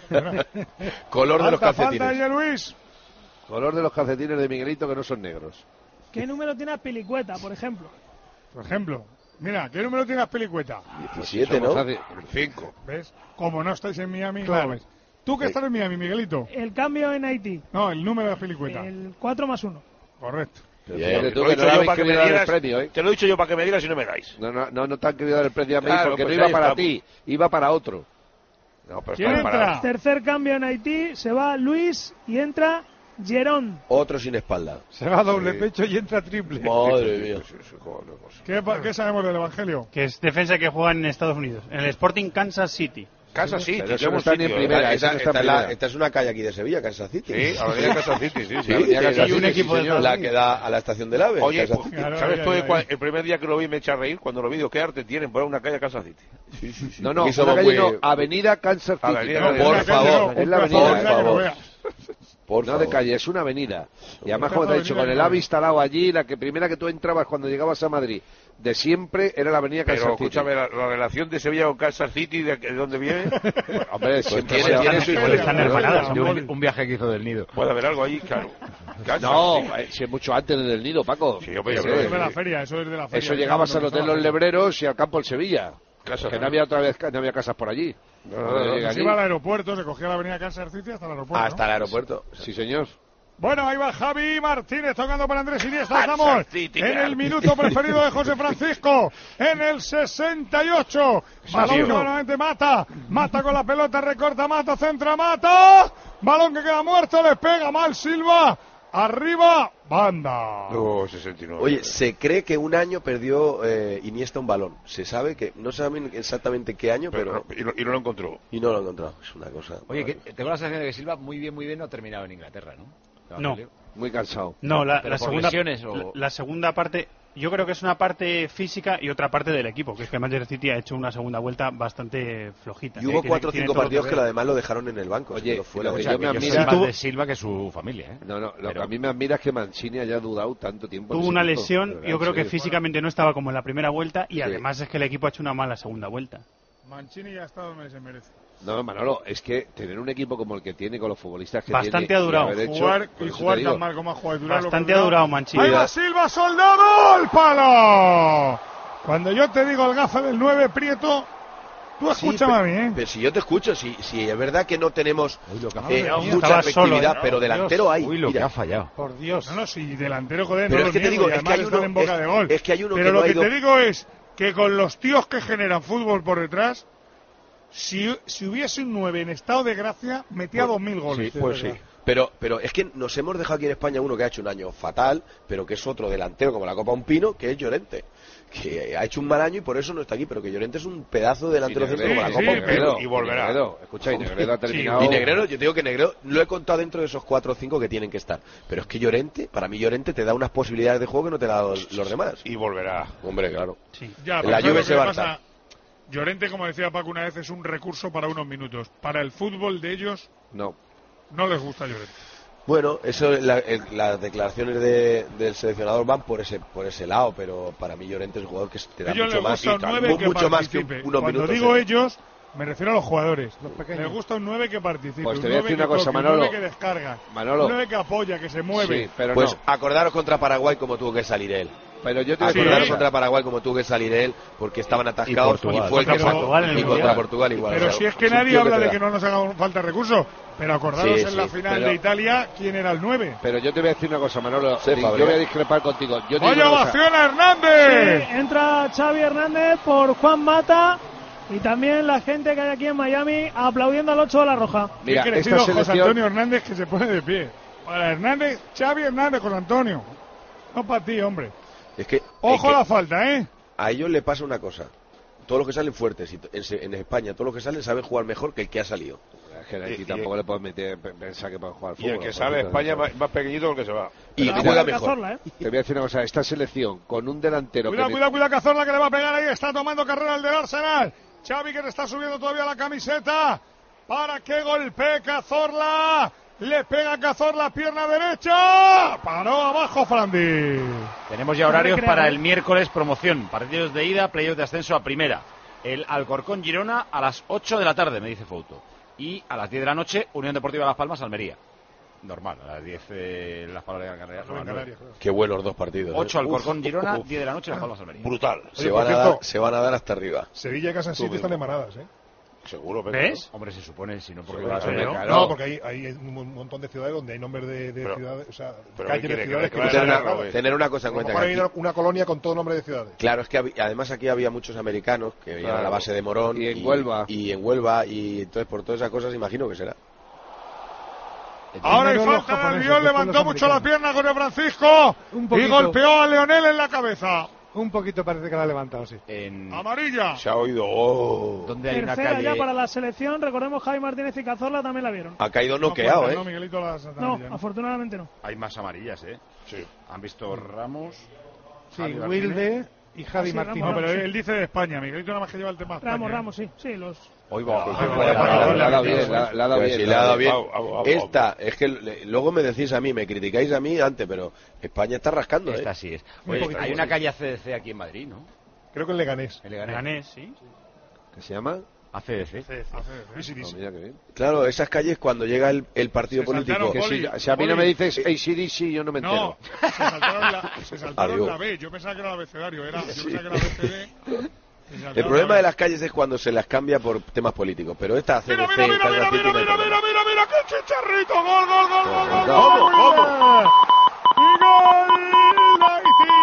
Speaker 4: Color de los
Speaker 1: falta,
Speaker 4: calcetines.
Speaker 1: falta, ¿eh, Luis?
Speaker 6: Color de los calcetines de Miguelito que no son negros.
Speaker 3: ¿Qué número tiene Pilicueta, por ejemplo?
Speaker 1: Por ejemplo. Mira, ¿qué número tiene Pelicueta?
Speaker 4: diecisiete, ¿no?
Speaker 5: cinco.
Speaker 1: ¿Ves? Como no estáis en Miami,
Speaker 7: claro.
Speaker 1: no lo ves. ¿Tú que estás en Miami, Miguelito?
Speaker 3: El cambio en Haití.
Speaker 1: No, el número de Pelicueta.
Speaker 3: El cuatro más uno.
Speaker 1: Correcto.
Speaker 6: Pero
Speaker 5: Bien.
Speaker 6: fíjate
Speaker 5: Te
Speaker 6: tú
Speaker 5: lo
Speaker 6: que
Speaker 5: he
Speaker 6: no
Speaker 5: dicho
Speaker 6: le
Speaker 5: yo
Speaker 6: habéis
Speaker 5: para que
Speaker 6: querido
Speaker 5: me
Speaker 6: dar el
Speaker 5: dieras,
Speaker 6: premio, ¿eh?
Speaker 5: te lo he dicho yo para que me dieras y no me dais.
Speaker 6: No, no, no, no te han querido dar el premio a mí
Speaker 5: Claro,
Speaker 6: porque
Speaker 5: pues
Speaker 6: no iba
Speaker 5: ahí
Speaker 6: para
Speaker 5: estamos.
Speaker 6: ti, iba para otro.
Speaker 5: No, pero
Speaker 1: ¿Quién
Speaker 5: está
Speaker 1: entra?
Speaker 5: parado.
Speaker 3: Tercer cambio en Haití, se va Luis y entra Gerón.
Speaker 4: Otro sin espalda.
Speaker 7: Se va a doble
Speaker 5: Sí.
Speaker 7: pecho y entra triple.
Speaker 4: Madre mía.
Speaker 5: Sí, sí, joder, no sé.
Speaker 1: ¿Qué, pa- qué sabemos del Evangelio?
Speaker 11: Que es defensa que juega en Estados Unidos, en el Sporting Kansas City.
Speaker 5: Kansas City,
Speaker 6: Pero
Speaker 5: qué
Speaker 6: eso no
Speaker 5: buen
Speaker 6: está ni en
Speaker 5: sitio, ¿eh?
Speaker 6: primera.
Speaker 4: Esta,
Speaker 6: esa no está
Speaker 4: esta
Speaker 6: en
Speaker 4: es la-
Speaker 6: primera.
Speaker 4: esta es una calle aquí de Sevilla, Kansas City.
Speaker 5: Sí, Avenida Kansas City, sí, sí.
Speaker 4: Sí,
Speaker 5: Avenida
Speaker 4: sí,
Speaker 5: Kansas
Speaker 4: sí,
Speaker 5: City,
Speaker 4: un
Speaker 5: sí,
Speaker 4: equipo
Speaker 5: señor.
Speaker 4: la que da a la estación del AVE.
Speaker 5: Oye,
Speaker 4: Kansas
Speaker 5: pues,
Speaker 4: City.
Speaker 1: Claro,
Speaker 5: ¿sabes
Speaker 1: ay,
Speaker 5: tú
Speaker 1: ay,
Speaker 5: de cuál-
Speaker 1: ay.
Speaker 5: el primer día que lo vi me eché a reír cuando lo vi? Digo, ¿qué arte tienen poner una calle a Kansas City?
Speaker 4: Sí, sí, sí.
Speaker 6: No, no,
Speaker 4: Aquí
Speaker 6: una
Speaker 4: somos
Speaker 6: calle
Speaker 4: muy-
Speaker 6: no, Avenida Kansas City.
Speaker 5: Avenida
Speaker 6: No,
Speaker 5: Kansas
Speaker 6: por
Speaker 5: City.
Speaker 6: favor, es la
Speaker 1: Por
Speaker 6: avenida.
Speaker 1: favor, que lo
Speaker 4: favor.
Speaker 1: vea.
Speaker 4: Por
Speaker 6: No
Speaker 4: favor.
Speaker 6: de calle, es una avenida. Y además,
Speaker 1: Una
Speaker 6: como te he dicho,
Speaker 1: avenida
Speaker 6: con el
Speaker 1: que-
Speaker 6: AVE instalado allí, la que primera que tú entrabas cuando llegabas a Madrid, de siempre, era la avenida Kansas
Speaker 5: Pero
Speaker 6: City.
Speaker 5: escúchame, la, la relación de Sevilla con Kansas City, ¿de, de dónde viene?
Speaker 6: Hombre, siempre
Speaker 4: tiene-
Speaker 6: ha sido-
Speaker 4: tiene su
Speaker 11: Igual están
Speaker 4: historia.
Speaker 11: hermanadas.
Speaker 9: De un, un viaje que hizo del nido.
Speaker 5: Puede haber algo ahí, claro. Kansas
Speaker 6: No,
Speaker 5: City.
Speaker 6: eh, si es mucho antes del nido, Paco.
Speaker 5: Sí, hombre,
Speaker 6: Sí,
Speaker 5: yo creo
Speaker 1: Eso es
Speaker 5: que
Speaker 1: de la
Speaker 5: sí.
Speaker 1: feria, eso es de la feria.
Speaker 6: Eso llegabas al hotel Los Lebreros y al campo el Sevilla.
Speaker 5: Kansas
Speaker 6: Que
Speaker 5: City.
Speaker 6: no había otra vez, no había casas por allí.
Speaker 5: No, no,
Speaker 6: Cuando
Speaker 5: no,
Speaker 6: llegué
Speaker 1: Se
Speaker 6: allí.
Speaker 1: iba al aeropuerto, se cogía la avenida Kansas City hasta el aeropuerto.
Speaker 4: Hasta el aeropuerto.
Speaker 6: Sí, señor.
Speaker 1: Bueno, ahí va Javi Martínez tocando para Andrés Iniesta.
Speaker 5: Kansas
Speaker 1: Estamos
Speaker 5: City,
Speaker 1: en
Speaker 5: claro.
Speaker 1: el minuto preferido de José Francisco. En el sesenta y ocho. Balón que
Speaker 5: tío.
Speaker 1: nuevamente Mata. Mata con la pelota, recorta Mata, centra Mata. Balón que queda muerto, le pega mal Silva. Arriba, banda.
Speaker 5: No, sesenta y nueve.
Speaker 4: Oye, se cree que un año perdió eh, Iniesta un balón. Se sabe que, no saben exactamente qué año, pero...
Speaker 5: pero, y, no, y no lo encontró.
Speaker 4: Y no lo he encontrado. Es una cosa...
Speaker 9: Oye, que tengo la sensación de que Silva muy bien, muy bien no ha terminado en Inglaterra, ¿no?
Speaker 11: No.
Speaker 9: Evangelio.
Speaker 6: Muy cansado.
Speaker 11: No, la,
Speaker 9: Pero
Speaker 11: la
Speaker 9: por
Speaker 11: segunda,
Speaker 9: lesiones o-
Speaker 11: la, la segunda parte, yo creo que es una parte física y otra parte del equipo, que es que Manchester City ha hecho una segunda vuelta bastante flojita.
Speaker 4: Y
Speaker 11: ¿eh?
Speaker 4: hubo
Speaker 11: Tiene-
Speaker 4: cuatro o
Speaker 11: tiene
Speaker 4: cinco
Speaker 11: todo lo
Speaker 4: partidos que,
Speaker 11: ver.
Speaker 4: además lo dejaron en el banco.
Speaker 6: Oye,
Speaker 4: si no fue
Speaker 6: lo
Speaker 4: la
Speaker 6: que
Speaker 4: de-
Speaker 6: yo me
Speaker 9: Yo sé
Speaker 6: admira-
Speaker 9: más
Speaker 11: tuvo-
Speaker 9: de Silva que su familia, ¿eh?
Speaker 6: No, no, lo
Speaker 9: Pero-
Speaker 6: que a mí me admira es que Mancini haya dudado tanto tiempo. en
Speaker 11: Tuvo
Speaker 6: ese
Speaker 11: una
Speaker 6: equipo.
Speaker 11: lesión,
Speaker 6: De verdad,
Speaker 11: yo creo
Speaker 6: en
Speaker 11: que
Speaker 6: serio.
Speaker 11: físicamente no estaba como en la primera vuelta y
Speaker 6: Sí.
Speaker 11: además es que el equipo ha hecho una mala segunda vuelta.
Speaker 1: Mancini ya está donde se merece.
Speaker 6: No, Manolo, es que tener un equipo como el que tiene con los futbolistas que
Speaker 11: Bastante
Speaker 6: tiene
Speaker 11: ha durado.
Speaker 6: y haber hecho-
Speaker 1: Jugar
Speaker 6: por
Speaker 1: y
Speaker 6: eso
Speaker 1: jugar
Speaker 6: te digo,
Speaker 1: tan mal como ha jugado. y durar lo que
Speaker 11: Bastante ha durado Mancini.
Speaker 1: Ahí va Silva, Soldado, el palo. Cuando yo te digo el gafe del nueve, Prieto, tú
Speaker 4: Sí,
Speaker 1: escúchame
Speaker 4: pero-
Speaker 1: a mí, ¿eh?
Speaker 4: Pero si yo te escucho, si, si es verdad que no tenemos
Speaker 1: Madre
Speaker 4: eh,
Speaker 1: mía.
Speaker 4: mucha
Speaker 11: Estaba solo,
Speaker 4: efectividad,
Speaker 11: ¿eh?
Speaker 4: pero delantero hay.
Speaker 9: Uy, lo que
Speaker 4: Mira.
Speaker 9: ha fallado.
Speaker 7: Por Dios.
Speaker 1: No, no, si delantero, joder,
Speaker 4: Pero
Speaker 1: no
Speaker 4: es que
Speaker 1: lo
Speaker 4: te
Speaker 1: niego,
Speaker 4: digo,
Speaker 1: y
Speaker 4: es que
Speaker 1: además
Speaker 4: hay
Speaker 1: están
Speaker 4: uno-
Speaker 1: en boca
Speaker 4: es-
Speaker 1: de gol.
Speaker 4: es que hay uno
Speaker 1: Pero
Speaker 4: que
Speaker 1: lo
Speaker 4: no ha
Speaker 1: que
Speaker 4: ido-
Speaker 1: te digo es que con los tíos que generan fútbol por detrás, si, si hubiese un nueve en estado de gracia, metía dos mil goles.
Speaker 4: Sí, pues sí. Pero, pero es que nos hemos dejado aquí en España uno que ha hecho un año fatal, pero que es otro delantero como la Copa Un Pino, que es Llorente. Que ha hecho un mal año y por eso no está aquí, pero que Llorente es un pedazo de delantero
Speaker 6: Y
Speaker 4: centro como la
Speaker 1: Negredo,
Speaker 4: Copa
Speaker 1: sí,
Speaker 4: Un
Speaker 1: pero-
Speaker 4: Pino.
Speaker 5: y volverá.
Speaker 6: Negredo, escucha, y Negredo ha terminado.
Speaker 4: Y Negredo, yo te digo que Negredo lo he contado dentro de esos cuatro o cinco que tienen que estar. Pero es que Llorente, para mí Llorente te da unas posibilidades de juego que no te da los, los demás.
Speaker 5: Y volverá.
Speaker 4: Hombre, claro.
Speaker 11: Sí.
Speaker 1: Ya,
Speaker 4: En
Speaker 1: pero
Speaker 4: la
Speaker 1: ¿sabes
Speaker 4: Juve
Speaker 1: lo
Speaker 4: se
Speaker 1: que
Speaker 4: va a
Speaker 1: pasa?
Speaker 4: hartar.
Speaker 1: Llorente, como decía Paco una vez, es un recurso para unos minutos. Para el fútbol de ellos,
Speaker 6: No.
Speaker 1: no les gusta Llorente.
Speaker 4: Bueno, eso, la- el- las declaraciones de- del seleccionador van por ese por ese lado, pero para mí Llorente es un jugador que te da
Speaker 1: A ellos
Speaker 4: mucho
Speaker 1: les
Speaker 4: más,
Speaker 1: gusta un nueve que
Speaker 4: mucho más que un-
Speaker 1: participe.
Speaker 4: unos
Speaker 1: Cuando
Speaker 4: minutos.
Speaker 1: digo
Speaker 4: eh.
Speaker 1: ellos, me refiero a los jugadores.
Speaker 7: Los pequeños.
Speaker 1: Les gusta un nueve que participe,
Speaker 6: Pues te
Speaker 1: un
Speaker 6: voy a
Speaker 1: nueve
Speaker 6: decir
Speaker 1: que
Speaker 6: una cosa,
Speaker 1: toque,
Speaker 6: Manolo.
Speaker 1: un nueve que descarga,
Speaker 6: Manolo.
Speaker 1: un nueve que apoya, que se mueve.
Speaker 6: Sí, pero
Speaker 4: Pues
Speaker 6: no.
Speaker 4: acordaros contra Paraguay como tuvo que salir él.
Speaker 6: Pero yo te voy a decir una
Speaker 4: Acordaros
Speaker 6: cosa.
Speaker 4: contra Paraguay como tuvo que salir él, porque estaban atascados y,
Speaker 9: Portugal.
Speaker 4: fue el que
Speaker 1: Contra
Speaker 4: sacó.
Speaker 11: Portugal en el
Speaker 4: Y contra
Speaker 11: Mundial.
Speaker 4: Portugal igual.
Speaker 1: Pero
Speaker 4: o sea,
Speaker 1: si es que
Speaker 4: es un
Speaker 1: nadie
Speaker 4: tío
Speaker 1: habla
Speaker 4: te
Speaker 1: de
Speaker 4: da.
Speaker 1: que no nos haga falta recursos, pero acordaros
Speaker 4: Sí,
Speaker 1: en la
Speaker 4: sí,
Speaker 1: final
Speaker 6: pero-
Speaker 1: de Italia quién era el nueve.
Speaker 6: Pero yo te voy a decir una cosa, Manolo.
Speaker 4: Sí,
Speaker 6: y
Speaker 4: Fabio.
Speaker 6: yo voy a discrepar contigo. Yo te digo
Speaker 1: ¡Vaya
Speaker 6: una cosa.
Speaker 1: ovación a Hernández!
Speaker 3: Sí, entra Xavi Hernández por Juan Mata y también la gente que hay aquí en Miami aplaudiendo al ocho de la Roja.
Speaker 6: Mira,
Speaker 1: Qué
Speaker 6: esta
Speaker 1: crecido José
Speaker 6: selección.
Speaker 1: Antonio Hernández que se pone de pie. Para Hernández, Xavi Hernández, José Antonio. No para ti, hombre.
Speaker 4: Es que,
Speaker 1: Ojo
Speaker 4: es que
Speaker 1: a la falta, ¿eh?
Speaker 4: a ellos le pasa una cosa. Todos los que salen fuertes y en, se- en España, todos los que salen saben jugar mejor que el que ha salido.
Speaker 6: Es que aquí
Speaker 5: Y-
Speaker 6: tampoco le puedes meter, pe- pensar que pueden jugar al
Speaker 5: Y
Speaker 6: fútbol.
Speaker 5: el que
Speaker 6: por
Speaker 5: sale de
Speaker 6: supuesto,
Speaker 5: España
Speaker 6: no.
Speaker 5: más, más pequeñito que el que se va.
Speaker 4: Y
Speaker 3: Ah,
Speaker 4: juega
Speaker 3: bueno,
Speaker 4: mejor.
Speaker 3: Cazorla, ¿eh?
Speaker 6: Te voy a decir una cosa. Esta selección con un delantero
Speaker 1: Cuidado,
Speaker 6: que
Speaker 1: cuidado, cuidado, Cazorla que le va a pegar ahí. Está tomando carrera el del Arsenal. Xavi que le está subiendo todavía la camiseta. Para que golpee Cazorla. Le pega Cazorla, pierna derecha. Paró abajo Frandi.
Speaker 9: Tenemos ya horarios
Speaker 3: recrear,
Speaker 9: para
Speaker 3: ¿eh?
Speaker 9: el miércoles, promoción, partidos de ida, playoff de ascenso a primera. El Alcorcón Girona a las ocho de la tarde, me dice Fouto. Y a las diez de la noche, Unión Deportiva Las Palmas, Almería. Normal, a las diez eh, Las Palmas de Gran Canaria. son las nueve.
Speaker 4: Qué buenos dos partidos. ¿eh?
Speaker 9: ocho Alcorcón
Speaker 4: Uf,
Speaker 9: Girona,
Speaker 4: uf.
Speaker 9: diez de la noche Las Palmas Almería.
Speaker 5: Brutal.
Speaker 4: Se
Speaker 8: Oye,
Speaker 4: van,
Speaker 8: por
Speaker 4: a
Speaker 8: cierto-
Speaker 4: dar, se van a dar hasta arriba.
Speaker 8: Sevilla y Kansas City están emanadas, ¿eh?
Speaker 5: Seguro,
Speaker 11: ¿ves?
Speaker 9: Hombre, se supone, si no, porque
Speaker 5: Sí,
Speaker 9: lo ha hecho.
Speaker 5: claro.
Speaker 8: No, no, porque hay, hay un montón de ciudades donde hay nombres de, de
Speaker 5: Pero-
Speaker 8: ciudades, o sea,
Speaker 5: pero
Speaker 8: calles
Speaker 5: ¿qué
Speaker 8: de
Speaker 5: quiere
Speaker 8: ciudades
Speaker 5: que
Speaker 8: que
Speaker 5: le
Speaker 8: no
Speaker 5: declare
Speaker 8: se
Speaker 5: la
Speaker 8: han
Speaker 5: guerra,
Speaker 8: nombrado.
Speaker 4: Tener una cosa en
Speaker 8: A lo
Speaker 4: cuenta.
Speaker 8: mejor
Speaker 4: que
Speaker 8: hay
Speaker 4: aquí-
Speaker 8: una colonia con todo nombre de ciudades.
Speaker 4: Claro, es que hab- además aquí había muchos americanos que venían a la
Speaker 6: Claro.
Speaker 4: base de Morón
Speaker 6: Y en Huelva.
Speaker 4: y en Huelva, y entonces por todas esas cosas imagino que será.
Speaker 1: Ahora hay
Speaker 7: Primero los
Speaker 1: falta de
Speaker 7: japoneses,
Speaker 1: Albiol,
Speaker 7: después
Speaker 1: levantó
Speaker 7: los
Speaker 1: mucho la
Speaker 7: americanos.
Speaker 1: pierna con Francisco
Speaker 7: Un
Speaker 1: y
Speaker 7: poquito.
Speaker 1: golpeó a Leonel en la cabeza.
Speaker 7: Un poquito parece que la ha levantado, sí.
Speaker 9: En...
Speaker 1: Amarilla.
Speaker 5: Se ha oído. Oh.
Speaker 9: ¿Dónde hay una
Speaker 3: Tercera
Speaker 9: calle?
Speaker 3: ya para la selección. Recordemos, Javi Martínez y Cazorla también la vieron.
Speaker 4: Ha caído
Speaker 1: No
Speaker 4: noqueado,
Speaker 1: cuenta,
Speaker 4: ¿eh?
Speaker 1: No, Miguelito, las
Speaker 3: No,
Speaker 1: amarillas, ¿no?
Speaker 3: afortunadamente no.
Speaker 9: Hay más amarillas, ¿eh?
Speaker 5: Sí.
Speaker 9: Han visto Ramos.
Speaker 7: Sí,
Speaker 9: Javi Martínez.
Speaker 7: Wilde y Javi
Speaker 3: Ah, sí,
Speaker 7: Martínez.
Speaker 1: No,
Speaker 3: Ramos,
Speaker 1: pero
Speaker 3: sí.
Speaker 1: él dice de España. Miguelito nada más que lleva el tema de
Speaker 3: Ramos,
Speaker 1: España, ¿eh?
Speaker 3: Ramos, sí. Sí, los...
Speaker 9: Hoy va.
Speaker 1: Ah,
Speaker 9: hoy
Speaker 1: bueno,
Speaker 9: va-
Speaker 1: bueno,
Speaker 6: La ha dado
Speaker 1: bien,
Speaker 6: bien, la la ha dado
Speaker 4: Pues
Speaker 6: bien.
Speaker 4: si
Speaker 6: la
Speaker 4: le ha dado bien.
Speaker 5: Au, au, au,
Speaker 4: Esta, es que le- luego me decís a mí, me criticáis a mí antes, pero España está rascando, ¿eh?
Speaker 9: Esta sí es.
Speaker 7: Un
Speaker 9: Oye,
Speaker 7: poquito,
Speaker 9: hay
Speaker 7: sí.
Speaker 9: una calle A C D C aquí en Madrid, ¿no?
Speaker 8: Creo que en Leganés.
Speaker 9: En Leganés.
Speaker 11: Ganés, sí.
Speaker 6: ¿Qué se llama?
Speaker 9: A C D C.
Speaker 8: Sí, sí,
Speaker 6: No,
Speaker 8: sí.
Speaker 6: mira qué bien.
Speaker 4: Claro, esas calles cuando llega el, el partido
Speaker 1: Se
Speaker 4: político...
Speaker 1: saltaron
Speaker 6: Que
Speaker 1: Poli,
Speaker 6: si, si a mí no
Speaker 1: Poli.
Speaker 6: me dices A C D C, yo no me entero.
Speaker 1: No, se saltaron la, se saltaron
Speaker 4: Adiós.
Speaker 1: la B. Yo pensaba que era el abecedario. Era, yo pensaba que era el A B C D. Se saltaron
Speaker 4: El problema
Speaker 1: la
Speaker 4: de
Speaker 1: B.
Speaker 4: las calles es cuando se las cambia por temas políticos, pero esta C D
Speaker 1: Mira,
Speaker 4: C...
Speaker 1: mira, mira,
Speaker 4: está
Speaker 1: mira,
Speaker 4: gratuita
Speaker 1: mira,
Speaker 4: y no hay
Speaker 1: mira,
Speaker 4: problema.
Speaker 1: mira, mira, mira, qué chicharrito. Gol, gol, gol, gol, gol,
Speaker 4: ¿Cómo,
Speaker 1: gol. Y gol de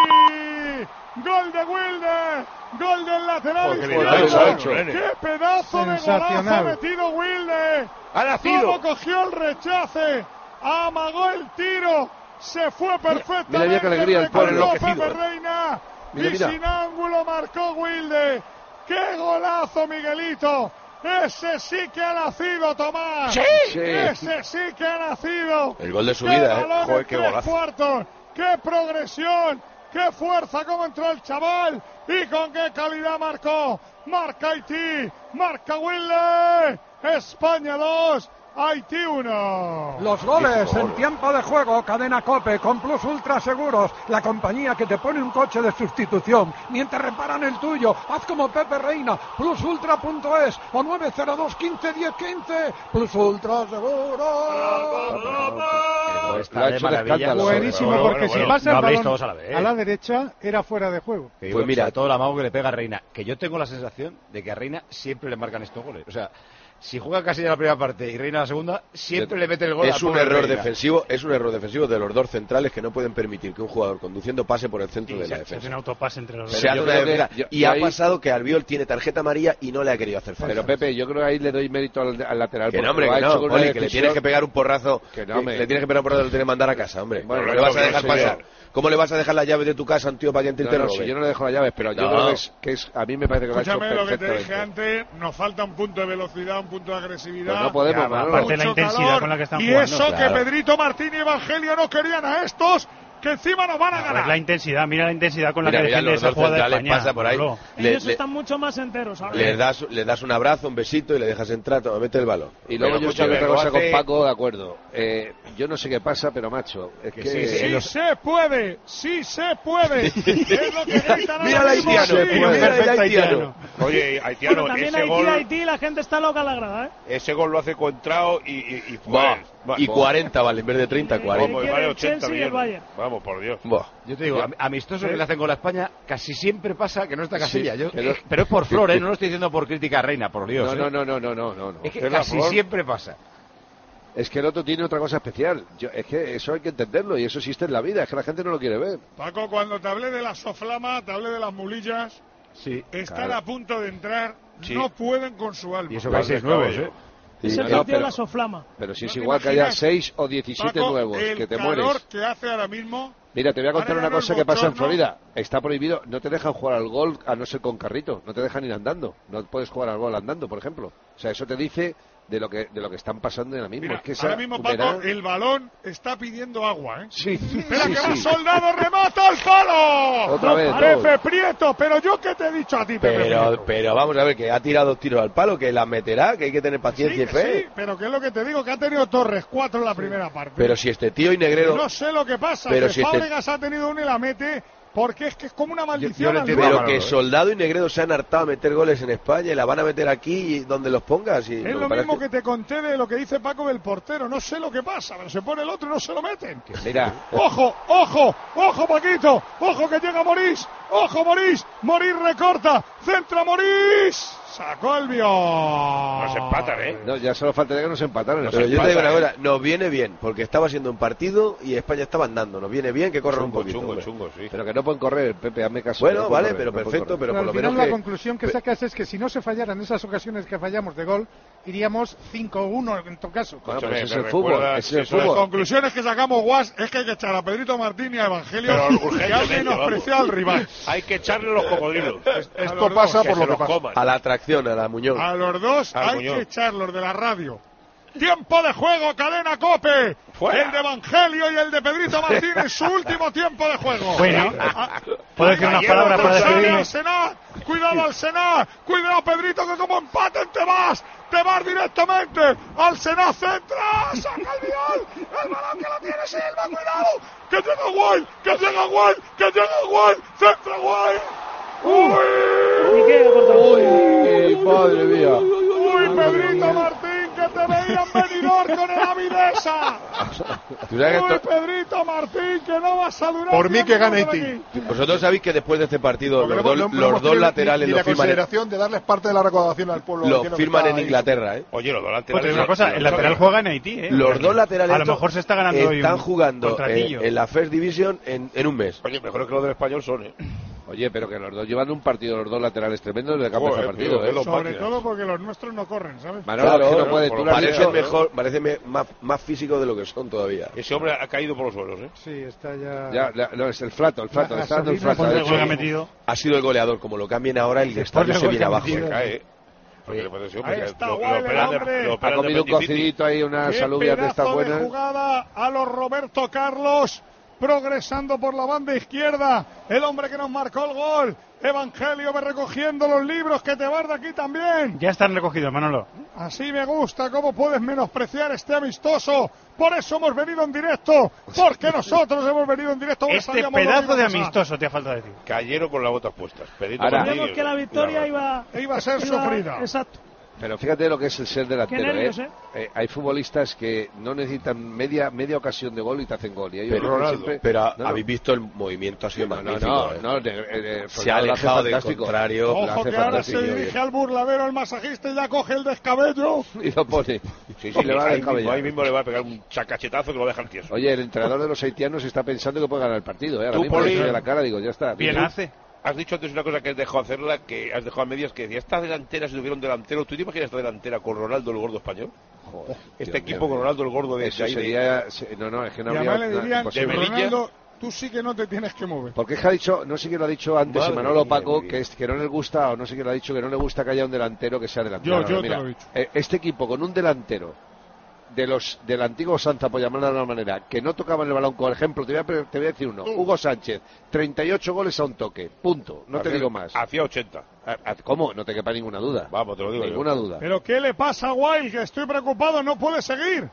Speaker 1: Haití. Gol de Wilde. Gol del lateral
Speaker 5: Porque
Speaker 1: izquierdo.
Speaker 5: bien lo ha hecho, nene.
Speaker 1: ¡Qué pedazo de golazo ha
Speaker 7: Sensacional.
Speaker 1: metido Wilde!
Speaker 5: ¡Ha nacido!
Speaker 1: ¿Cómo cogió el rechace? Amagó el tiro. Se fue perfectamente.
Speaker 6: mira, mira qué alegría el
Speaker 1: recortó
Speaker 6: pueblo
Speaker 5: enloquecido,
Speaker 1: Pepe
Speaker 5: eh.
Speaker 1: Reina.
Speaker 6: Mira,
Speaker 1: y
Speaker 6: mira.
Speaker 1: sin ángulo marcó Wilde. ¡Qué golazo, Miguelito! ¡Ese sí que ha nacido, Tomás!
Speaker 6: Sí.
Speaker 1: ¡Ese sí que ha nacido!
Speaker 4: El gol de su
Speaker 1: ¡Qué
Speaker 4: vida, ¿eh?
Speaker 1: balón
Speaker 5: Joder,
Speaker 1: en
Speaker 5: qué
Speaker 1: tres
Speaker 5: golazo.
Speaker 1: cuartos! ¡Qué progresión! ¡Qué fuerza! ¡Cómo entró el chaval! ¡Y con qué calidad marcó! ¡Marca Haití! ¡Marca Wilde! ¡España dos! Haití uno.
Speaker 12: Los goles en tiempo de juego, Cadena COPE, con Plus Ultra Seguros, la compañía que te pone un coche de sustitución mientras reparan el tuyo. Haz como Pepe Reina, plusultra punto es o nueve cero dos, quince, diez, quince. Plus Ultra Seguros.
Speaker 6: Lo
Speaker 9: Está
Speaker 6: ha
Speaker 9: de
Speaker 6: hecho de
Speaker 9: maravilla.
Speaker 6: escándalo.
Speaker 7: Buenísimo,
Speaker 5: Bueno,
Speaker 7: porque
Speaker 5: bueno,
Speaker 7: si
Speaker 5: bueno.
Speaker 7: pasa
Speaker 9: No
Speaker 7: el
Speaker 9: habléis
Speaker 7: balón
Speaker 9: todos a la vez.
Speaker 7: a la derecha, era fuera de juego.
Speaker 9: Que
Speaker 4: Pues mira-
Speaker 9: sobre todo la mano que le pega a Reina, que yo tengo la sensación de que a Reina siempre le marcan estos goles. O sea, si juega casi la primera parte y Reina la segunda, siempre le mete el gol.
Speaker 4: Es
Speaker 9: al
Speaker 4: un
Speaker 9: pobre
Speaker 4: error
Speaker 9: Reina.
Speaker 4: defensivo, es un error defensivo de los dos centrales que no pueden permitir que un jugador conduciendo pase por el centro
Speaker 11: Sí,
Speaker 4: de
Speaker 11: se,
Speaker 4: la
Speaker 11: se hace
Speaker 4: defensa.
Speaker 11: un autopase entre los dos.
Speaker 4: Se hace
Speaker 6: yo
Speaker 4: una
Speaker 6: creo que-
Speaker 4: defensa.
Speaker 6: yo-
Speaker 4: y
Speaker 6: yo
Speaker 4: ha
Speaker 6: ahí-
Speaker 4: pasado que Albiol tiene tarjeta amarilla y no le ha querido hacer falta.
Speaker 6: Pero Pepe, yo creo que ahí le doy mérito al, al lateral.
Speaker 4: Que
Speaker 6: porque
Speaker 4: no, hombre,
Speaker 6: lo ha
Speaker 4: que
Speaker 6: hecho
Speaker 4: no,
Speaker 6: con una
Speaker 4: Poli, que le
Speaker 6: decisión-
Speaker 4: tienes que pegar un porrazo.
Speaker 6: Que no,
Speaker 4: que
Speaker 6: hombre.
Speaker 4: le tienes que pegar un porrazo, lo tienes que mandar a casa, hombre.
Speaker 6: Bueno,
Speaker 4: no
Speaker 6: lo
Speaker 4: le vas
Speaker 6: he
Speaker 4: a
Speaker 6: hecho
Speaker 4: dejar
Speaker 6: bien,
Speaker 4: pasar.
Speaker 6: bien.
Speaker 4: ¿Cómo le vas a dejar las llaves de tu casa a un tío para que entre y
Speaker 6: No,
Speaker 4: te
Speaker 6: no,
Speaker 4: robe?
Speaker 6: si yo no le dejo las llaves, pero yo
Speaker 4: No.
Speaker 6: creo que es, que es- a mí me parece que lo ha hecho
Speaker 1: Escúchame lo que te dije
Speaker 6: perfectamente.
Speaker 1: antes, nos falta un punto de velocidad, un punto de agresividad.
Speaker 6: Pues no podemos,
Speaker 11: Ya,
Speaker 6: Manolo.
Speaker 11: aparte de la
Speaker 1: Mucho
Speaker 11: intensidad
Speaker 1: calor,
Speaker 11: con la que están
Speaker 1: y
Speaker 11: jugando.
Speaker 1: eso
Speaker 4: Claro.
Speaker 1: que Pedrito Martín y Evangelio no querían a estos, que encima nos van a
Speaker 11: Pues
Speaker 1: ganar.
Speaker 11: la intensidad, mira la intensidad con la
Speaker 4: Mira,
Speaker 11: que
Speaker 4: mira,
Speaker 11: defiende
Speaker 4: los
Speaker 11: esa
Speaker 4: dos
Speaker 11: jugada de
Speaker 4: centrales
Speaker 11: España.
Speaker 4: pasa por ahí.
Speaker 11: Manolo.
Speaker 4: Le-
Speaker 3: Ellos
Speaker 4: le-
Speaker 3: están mucho más enteros ahora.
Speaker 4: Les das, les das un abrazo, un besito y le dejas entrar, toma, mete el balón.
Speaker 6: Y luego
Speaker 5: Pero
Speaker 6: yo
Speaker 5: escucha,
Speaker 6: estoy otra
Speaker 5: lo
Speaker 6: cosa
Speaker 5: hace-
Speaker 6: con Paco, de acuerdo. Eh, yo no sé qué pasa, pero macho, es que...
Speaker 9: sí, sí,
Speaker 1: Sí
Speaker 9: los-
Speaker 1: se puede, sí se puede. Es lo que gritan
Speaker 4: Mira
Speaker 1: ahora
Speaker 4: el
Speaker 1: mismo,
Speaker 4: haitiano,
Speaker 1: sí.
Speaker 4: mira el
Speaker 11: Perfecto
Speaker 4: haitiano.
Speaker 5: Oye, haitiano,
Speaker 3: Bueno, también
Speaker 5: ese
Speaker 3: Haití,
Speaker 5: gol,
Speaker 3: Haití, la gente está loca a la grada, ¿eh?
Speaker 5: ese gol lo hace Contrao y, y, y
Speaker 4: Buah,
Speaker 5: Fuentes. Va-
Speaker 4: y
Speaker 5: Buah.
Speaker 4: cuarenta vale, en vez de treinta,
Speaker 3: Sí,
Speaker 4: cuarenta.
Speaker 5: Vamos,
Speaker 3: quiere
Speaker 5: vale
Speaker 3: el
Speaker 5: ochenta
Speaker 3: Chelsea y el
Speaker 5: millones.
Speaker 3: Bayern.
Speaker 5: Vamos, por Dios.
Speaker 4: Buah.
Speaker 9: Yo te digo, am- amistosos que le hacen con la España, casi siempre pasa que no está Casilla.
Speaker 6: Sí,
Speaker 9: Yo-
Speaker 6: pero-
Speaker 9: eh, pero es por Flor, ¿eh? No lo estoy diciendo por crítica a Reina, por Dios.
Speaker 6: No,
Speaker 9: ¿eh?
Speaker 6: no, no, no, no, no, no.
Speaker 9: Es que
Speaker 5: Es la
Speaker 9: casi
Speaker 5: Flor.
Speaker 9: siempre pasa.
Speaker 6: Es que el otro tiene otra cosa especial. Yo, es que eso hay que entenderlo y eso existe en la vida. Es que la gente no lo quiere ver.
Speaker 1: Paco, cuando te hablé de la soflama, te hablé de las mulillas,
Speaker 9: Sí.
Speaker 1: están
Speaker 6: claro.
Speaker 1: a punto de entrar,
Speaker 5: Sí.
Speaker 1: no pueden con su alma.
Speaker 9: Y eso que hay seis nuevos, ¿eh?
Speaker 3: Es
Speaker 6: Sí,
Speaker 3: el
Speaker 6: no,
Speaker 3: partido
Speaker 6: pero-
Speaker 3: de la soflama.
Speaker 6: Pero si
Speaker 1: ¿No
Speaker 6: es
Speaker 1: te
Speaker 6: igual que haya
Speaker 1: imaginas,
Speaker 6: seis o diecisiete
Speaker 1: Paco,
Speaker 6: nuevos,
Speaker 1: el
Speaker 6: que te
Speaker 1: calor
Speaker 6: mueres.
Speaker 1: que hace ahora mismo.
Speaker 6: Mira, te voy a contar
Speaker 1: Ahora
Speaker 6: una
Speaker 1: ganó
Speaker 6: cosa
Speaker 1: el
Speaker 6: que pasa en
Speaker 1: bochorno.
Speaker 6: Florida. Está prohibido, no te dejan jugar al gol a no ser con carrito. No te dejan ir andando. No puedes jugar al gol andando, por ejemplo. O sea, eso te dice de lo que de lo que están pasando ahora mismo.
Speaker 1: Mira,
Speaker 6: es que esa
Speaker 1: ahora mismo,
Speaker 6: humedad-
Speaker 1: Paco, el balón está pidiendo agua, ¿eh?
Speaker 6: Sí,
Speaker 1: Espera,
Speaker 6: sí,
Speaker 1: que va
Speaker 6: sí.
Speaker 1: Soldado, remata al palo.
Speaker 6: Otra vez,
Speaker 1: Pepe
Speaker 6: dos.
Speaker 1: Prieto, pero yo qué te he dicho a ti, Pepe
Speaker 4: Pero,
Speaker 1: Prieto.
Speaker 4: pero vamos a ver, que ha tirado tiros al palo, que la meterá, que hay que tener
Speaker 1: Sí,
Speaker 4: paciencia
Speaker 1: que
Speaker 4: y fe.
Speaker 1: sí, pero que es lo que te digo, que ha tenido Torres cuatro en la primera parte.
Speaker 4: Pero si este tío y Negredo...
Speaker 1: No sé lo que pasa,
Speaker 4: Pero
Speaker 1: que
Speaker 4: si este-
Speaker 1: Fábregas ha tenido una y la mete, porque es que es como una maldición.
Speaker 9: yo lo
Speaker 1: al
Speaker 9: entiendo,
Speaker 1: nuevo.
Speaker 4: Pero
Speaker 9: Manolo,
Speaker 4: que
Speaker 9: ¿eh?
Speaker 4: Soldado y Negredo se han hartado a meter goles en España y la van a meter aquí y donde los pongas. Y
Speaker 1: Es lo mismo que te conté de lo que dice Paco del portero. No sé lo que pasa, pero se pone el otro y no se lo meten.
Speaker 6: Mira,
Speaker 1: ¡Ojo, ojo, ojo, Paquito! ¡Ojo que llega Morís! ¡Ojo, Morís! Morís recorta, Centra Morís. Sacó el Bion.
Speaker 5: Nos empatan, ¿eh?
Speaker 6: No, ya solo faltaría que nos empataran.
Speaker 4: Pero yo te digo una cosa, nos viene bien, porque estaba siendo un partido y España estaba andando. Nos viene bien que corran un poquito.
Speaker 5: Chungo,
Speaker 4: hombre.
Speaker 5: chungo, sí.
Speaker 6: Pero que no pueden correr, Pepe, hazme caso.
Speaker 4: Bueno,
Speaker 6: no
Speaker 4: vale,
Speaker 6: correr,
Speaker 4: pero
Speaker 6: no
Speaker 4: perfecto, pero
Speaker 7: Pero
Speaker 4: por
Speaker 7: al
Speaker 4: lo
Speaker 7: final
Speaker 4: menos
Speaker 7: la
Speaker 4: que...
Speaker 7: conclusión que sacas es que si no se fallaran esas ocasiones que fallamos de gol, iríamos cinco uno en todo caso.
Speaker 6: Bueno, pero ese es
Speaker 5: me
Speaker 6: el fútbol.
Speaker 5: recuerda-
Speaker 6: Ese es el
Speaker 5: eso es-
Speaker 1: Las
Speaker 6: fútbol.
Speaker 1: conclusiones que sacamos, Guas, es que hay que echar a Pedrito Martín y a Evangelio
Speaker 5: Pero
Speaker 1: que han
Speaker 5: urgentemente,
Speaker 1: menospreciado al rival.
Speaker 5: Hay que echarle los cocodrilos.
Speaker 8: Esto pasa
Speaker 5: que
Speaker 8: por
Speaker 5: se
Speaker 8: lo que
Speaker 5: los
Speaker 8: pasa.
Speaker 5: coman.
Speaker 4: A la atracción, a la Muñoz.
Speaker 1: A los dos
Speaker 5: Al
Speaker 1: hay
Speaker 5: Muñoz.
Speaker 1: que echarlos de la radio. Tiempo de juego, cadena COPE.
Speaker 5: Fuera.
Speaker 1: El de Evangelio y el de Pedrito Martín en su último tiempo de juego.
Speaker 11: Bueno,
Speaker 1: Ah,
Speaker 11: ¿puedo decir unas
Speaker 1: Caballero,
Speaker 11: palabras para
Speaker 1: sale
Speaker 11: despedirme?
Speaker 1: al Senat. Cuidado al Senat. Cuidado, Pedrito, que como empaten te vas. Te vas directamente al Senat. Centra. Saca el vial. El balón que lo tiene Silva. Cuidado. Que llega Guay. Que llega Guay. Que llega Guay. Centra Guay. Uy.
Speaker 3: Piqué ha cortado.
Speaker 6: Uy, madre mía.
Speaker 1: Uy, Pedrito Martín, que te veían venidor con el Avidesa.
Speaker 4: Tú sabes que
Speaker 1: Uy,
Speaker 4: esto-
Speaker 1: Pedrito Martín, que no vas a durar.
Speaker 8: Por mí
Speaker 1: cien
Speaker 8: que gane
Speaker 1: minutos
Speaker 8: Haití.
Speaker 1: aquí.
Speaker 4: Vosotros sabéis que después de este partido
Speaker 8: Porque
Speaker 4: los,
Speaker 8: no-
Speaker 4: dos-
Speaker 8: no- no
Speaker 4: los
Speaker 8: hemos
Speaker 4: dos
Speaker 8: tenido
Speaker 4: laterales
Speaker 8: ni, ni
Speaker 4: lo
Speaker 8: la
Speaker 4: firman, en,
Speaker 8: consideración de darles parte de la recaudación al pueblo.
Speaker 4: lo
Speaker 8: haitiano que
Speaker 4: firman
Speaker 8: está
Speaker 4: en
Speaker 8: ahí.
Speaker 4: Inglaterra, ¿eh?
Speaker 5: Oye, los dos
Speaker 11: Pues
Speaker 5: laterales.
Speaker 11: te digo una cosa, el lateral juega en Haití, ¿eh?
Speaker 4: Los dos laterales
Speaker 11: A lo
Speaker 4: estos
Speaker 11: mejor se está ganando hoy
Speaker 4: están
Speaker 11: un
Speaker 4: jugando eh,
Speaker 11: contratillo.
Speaker 4: en la First Division en, en un mes.
Speaker 5: Oye, mejor que los del español son, ¿eh?
Speaker 6: Oye, pero que los dos llevan un partido, los dos laterales tremendos de campo
Speaker 5: Joder,
Speaker 6: este partido,
Speaker 5: tío,
Speaker 6: ¿eh?
Speaker 5: los
Speaker 1: Sobre
Speaker 5: máquinas.
Speaker 1: todo porque los nuestros no corren, ¿sabes?
Speaker 6: Manolo,
Speaker 4: Claro,
Speaker 6: que no
Speaker 4: no,
Speaker 6: puede,
Speaker 5: por
Speaker 6: tú
Speaker 5: lo
Speaker 6: lo has
Speaker 5: parece
Speaker 6: dicho.
Speaker 4: Parecen mejor, parece me- más, más físicos de lo que son todavía.
Speaker 5: Ese hombre ha caído por los suelos, ¿eh?
Speaker 7: Sí, está ya.
Speaker 6: Ya, ya, no, es el flato, el flato,
Speaker 7: La
Speaker 6: está dando el
Speaker 7: gasolina
Speaker 6: flato.
Speaker 7: con
Speaker 6: de
Speaker 7: el
Speaker 6: hecho.
Speaker 11: Juega metido.
Speaker 4: Ha sido el goleador, como lo cambien ahora, el estadio
Speaker 11: del
Speaker 4: se
Speaker 11: gol
Speaker 4: viene
Speaker 11: que ha
Speaker 4: abajo.
Speaker 11: metido.
Speaker 4: ¿eh?
Speaker 5: Cae, ¿eh? Porque le puede ser,
Speaker 1: Ahí
Speaker 5: porque
Speaker 1: está
Speaker 5: lo- lo
Speaker 1: Guay, el
Speaker 5: operan de-
Speaker 1: hombre.
Speaker 5: lo
Speaker 6: Ha
Speaker 5: operan de
Speaker 6: comido un
Speaker 5: apendicitis.
Speaker 6: cocidito ahí, unas
Speaker 1: Qué
Speaker 6: saludias de estas
Speaker 1: pedazo de
Speaker 6: buenas.
Speaker 1: jugada a los Roberto Carlos, progresando por la banda izquierda. El hombre que nos marcó el gol. Evangelio, ve recogiendo los libros que te vas de aquí también.
Speaker 11: Ya están recogidos, Manolo.
Speaker 1: Así me gusta cómo puedes menospreciar este amistoso. Por eso hemos venido en directo. Porque nosotros hemos venido en directo. porque
Speaker 11: Este
Speaker 1: sabíamos lo que
Speaker 11: pedazo
Speaker 1: iba a
Speaker 11: de
Speaker 1: pasar.
Speaker 11: amistoso te ha falta decir.
Speaker 5: Cayeron con las botas puestas. Pedrito
Speaker 6: Ahora-
Speaker 5: Martínez,
Speaker 3: Sabíamos que la victoria iba,
Speaker 1: Iba a ser sufrida.
Speaker 3: Exacto.
Speaker 6: Pero fíjate lo que es el ser delantero,
Speaker 3: Qué nervios,
Speaker 6: ¿eh? Eh, Hay futbolistas que no necesitan media media ocasión de gol y te hacen gol. Y ellos
Speaker 4: Pero,
Speaker 6: lo hacen siempre-
Speaker 4: pero
Speaker 6: No, no.
Speaker 4: habéis visto el movimiento, ha sido
Speaker 6: No, no,
Speaker 4: magnífico.
Speaker 6: no,
Speaker 4: ¿eh?
Speaker 6: no, de- de- de-
Speaker 4: Se ha
Speaker 6: lo hace
Speaker 4: alejado del
Speaker 6: fantástico.
Speaker 4: contrario.
Speaker 6: Lo
Speaker 1: Ojo
Speaker 6: hace
Speaker 1: que ahora
Speaker 6: fantástico,
Speaker 1: se
Speaker 6: oye.
Speaker 1: dirige al burladero el masajista y ya coge el descabello.
Speaker 6: Y lo pone.
Speaker 5: Sí, sí,
Speaker 6: Y le va a
Speaker 5: ahí, mismo,
Speaker 6: descabellar.
Speaker 5: ahí mismo le va a pegar un chacachetazo que lo deja el tieso.
Speaker 6: Oye, el entrenador de los haitianos está pensando que puede ganar el partido, ¿eh? Ahora
Speaker 5: Tú,
Speaker 6: mismo
Speaker 5: Poli,
Speaker 6: le de la cara, digo, ya está.
Speaker 11: Bien
Speaker 6: Tú-
Speaker 11: hace.
Speaker 5: Has dicho antes una cosa que has dejado hacerla, que has dejado a medias, que decía, esta delantera, si tuviera un delantero, ¿tú te imaginas esta delantera con Ronaldo el gordo español?
Speaker 6: Joder,
Speaker 5: Este
Speaker 6: Dios
Speaker 5: equipo
Speaker 6: mío.
Speaker 5: con Ronaldo el gordo de,
Speaker 6: Eso
Speaker 5: de ahí, de-
Speaker 6: sería... se- No, no, es que no
Speaker 1: Y
Speaker 6: habría...
Speaker 1: además le
Speaker 6: na-
Speaker 1: dirían,
Speaker 6: imposible.
Speaker 5: de Melilla.
Speaker 1: Ronaldo, tú sí que no te tienes que mover.
Speaker 6: Porque es que ha dicho, no sé quién lo ha dicho antes,
Speaker 5: Madre
Speaker 6: Manolo
Speaker 5: mía,
Speaker 6: Paco,
Speaker 5: mía.
Speaker 6: que, es, que no le gusta, o no sé quién lo ha dicho, que no le gusta que haya un delantero que sea delantero.
Speaker 1: Yo- yo te
Speaker 6: Mira,
Speaker 1: lo he dicho.
Speaker 6: eh, este equipo con un delantero de los del antiguo Sanza, por llamarlo de alguna manera, que no tocaban el balón, por ejemplo, te voy a, pre- te voy a decir uno, Hugo Sánchez, treinta y ocho goles a un toque, punto, no te
Speaker 5: Hacía-
Speaker 6: digo más.
Speaker 5: Hacía ochenta.
Speaker 6: A- a- ¿Cómo? No te quepa ninguna duda.
Speaker 5: Vamos, te lo digo yo.
Speaker 6: Ninguna duda.
Speaker 1: Pero ¿qué le pasa a Wild? Que estoy preocupado, no puede seguir.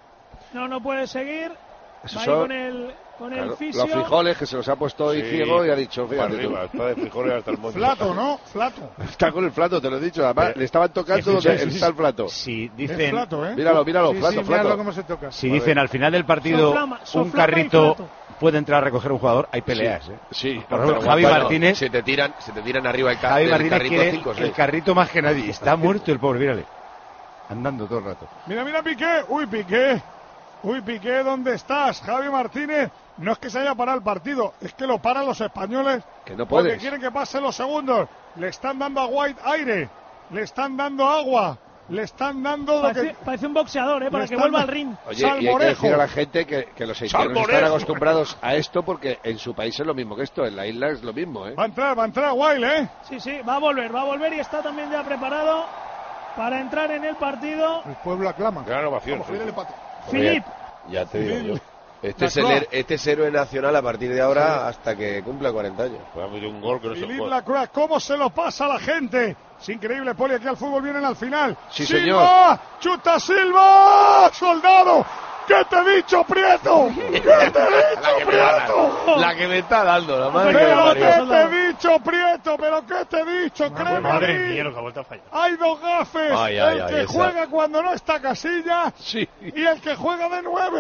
Speaker 3: No, no puede seguir.
Speaker 6: Esos
Speaker 3: Va ahí
Speaker 6: son-
Speaker 3: con el, con
Speaker 6: Claro,
Speaker 3: el fisio.
Speaker 6: los frijoles que se los ha puesto hoy
Speaker 5: Sí,
Speaker 6: ciego y ha dicho,
Speaker 5: para
Speaker 6: fíjate tú.
Speaker 5: arriba, está de frijoles hasta el monte.
Speaker 1: Flato, ¿no? Flato.
Speaker 6: Está con el plato, te lo he dicho. Además,
Speaker 9: Pero-
Speaker 6: le estaban tocando
Speaker 9: Sí, sí,
Speaker 6: donde
Speaker 9: sí, sí.
Speaker 6: está el plato.
Speaker 9: Si
Speaker 1: Es
Speaker 9: dicen,
Speaker 1: flato, ¿eh?
Speaker 6: Míralo, míralo,
Speaker 7: Sí,
Speaker 6: flato,
Speaker 7: sí,
Speaker 6: flato.
Speaker 7: míralo cómo se toca.
Speaker 9: si dicen al final del partido
Speaker 3: Soflama-
Speaker 9: un
Speaker 3: soflama y
Speaker 9: carrito
Speaker 3: flato.
Speaker 9: puede entrar a recoger un jugador, hay peleas. ¿eh?
Speaker 6: Sí,
Speaker 9: Por ejemplo,
Speaker 6: pero
Speaker 9: Javi
Speaker 6: bueno,
Speaker 9: Martínez,
Speaker 4: Se te tiran, se te tiran arriba el, ca-
Speaker 9: Javi
Speaker 4: del
Speaker 9: Martínez
Speaker 4: carrito
Speaker 9: quiere
Speaker 4: cinco,
Speaker 9: el
Speaker 4: seis.
Speaker 9: carrito más que nadie. Está muerto el pobre, mírale. Andando todo el rato.
Speaker 1: Mira, mira, Piqué. Uy, Piqué. Uy, Piqué, ¿dónde estás? Javi Martínez. No es que se haya parado el partido, es que lo paran los españoles.
Speaker 6: Que no
Speaker 1: Porque
Speaker 6: puedes.
Speaker 1: quieren que pasen los segundos. Le están dando a White aire. Le están dando agua. Le están dando lo
Speaker 3: Parece,
Speaker 1: que...
Speaker 3: parece un boxeador, ¿eh? Para
Speaker 1: Le
Speaker 3: que
Speaker 1: están
Speaker 3: vuelva
Speaker 1: da-
Speaker 3: al ring.
Speaker 6: Oye, y hay que
Speaker 1: Salmorejo.
Speaker 6: decir a la gente que, que los haitianos están
Speaker 5: Salmorejo.
Speaker 6: acostumbrados a esto porque en su país es lo mismo que esto, en la isla es lo mismo, ¿eh?
Speaker 1: Va a entrar, va a entrar Wild, ¿eh?
Speaker 3: Sí, sí, va a volver, va a volver y está también ya preparado para entrar en el partido.
Speaker 7: El pueblo aclama.
Speaker 5: Gran ovación.
Speaker 8: Vamos, viene el empate.
Speaker 3: Filip,
Speaker 4: Ya te digo yo. Este
Speaker 1: La
Speaker 4: es, el,
Speaker 1: Croix.
Speaker 4: her- este es héroe nacional a partir de ahora hasta que cumpla cuarenta años.
Speaker 5: Pues ha metido un gol que no se
Speaker 1: Philippe
Speaker 5: puede.
Speaker 1: Lacroix, ¿cómo se lo pasa a la gente? Es increíble, Poli, aquí al fútbol vienen al final.
Speaker 6: Sí,
Speaker 1: ¡Silva! ¡Chuta Silva! ¡Soldado! ¿Qué te he dicho, Prieto? ¿Qué te he dicho, Prieto?
Speaker 4: La que me está dando, la madre que me
Speaker 1: ¿Pero
Speaker 4: parió.
Speaker 1: qué te he dicho, Prieto? ¿Pero qué te he dicho? Créeme a
Speaker 11: Madre
Speaker 1: mí.
Speaker 11: mía, lo que ha vuelto a fallar.
Speaker 1: Hay dos gafes.
Speaker 4: Ay, ay,
Speaker 1: el
Speaker 4: ay,
Speaker 1: que
Speaker 4: esa.
Speaker 1: juega cuando no está Casilla
Speaker 6: Sí.
Speaker 1: y el que juega de nueve.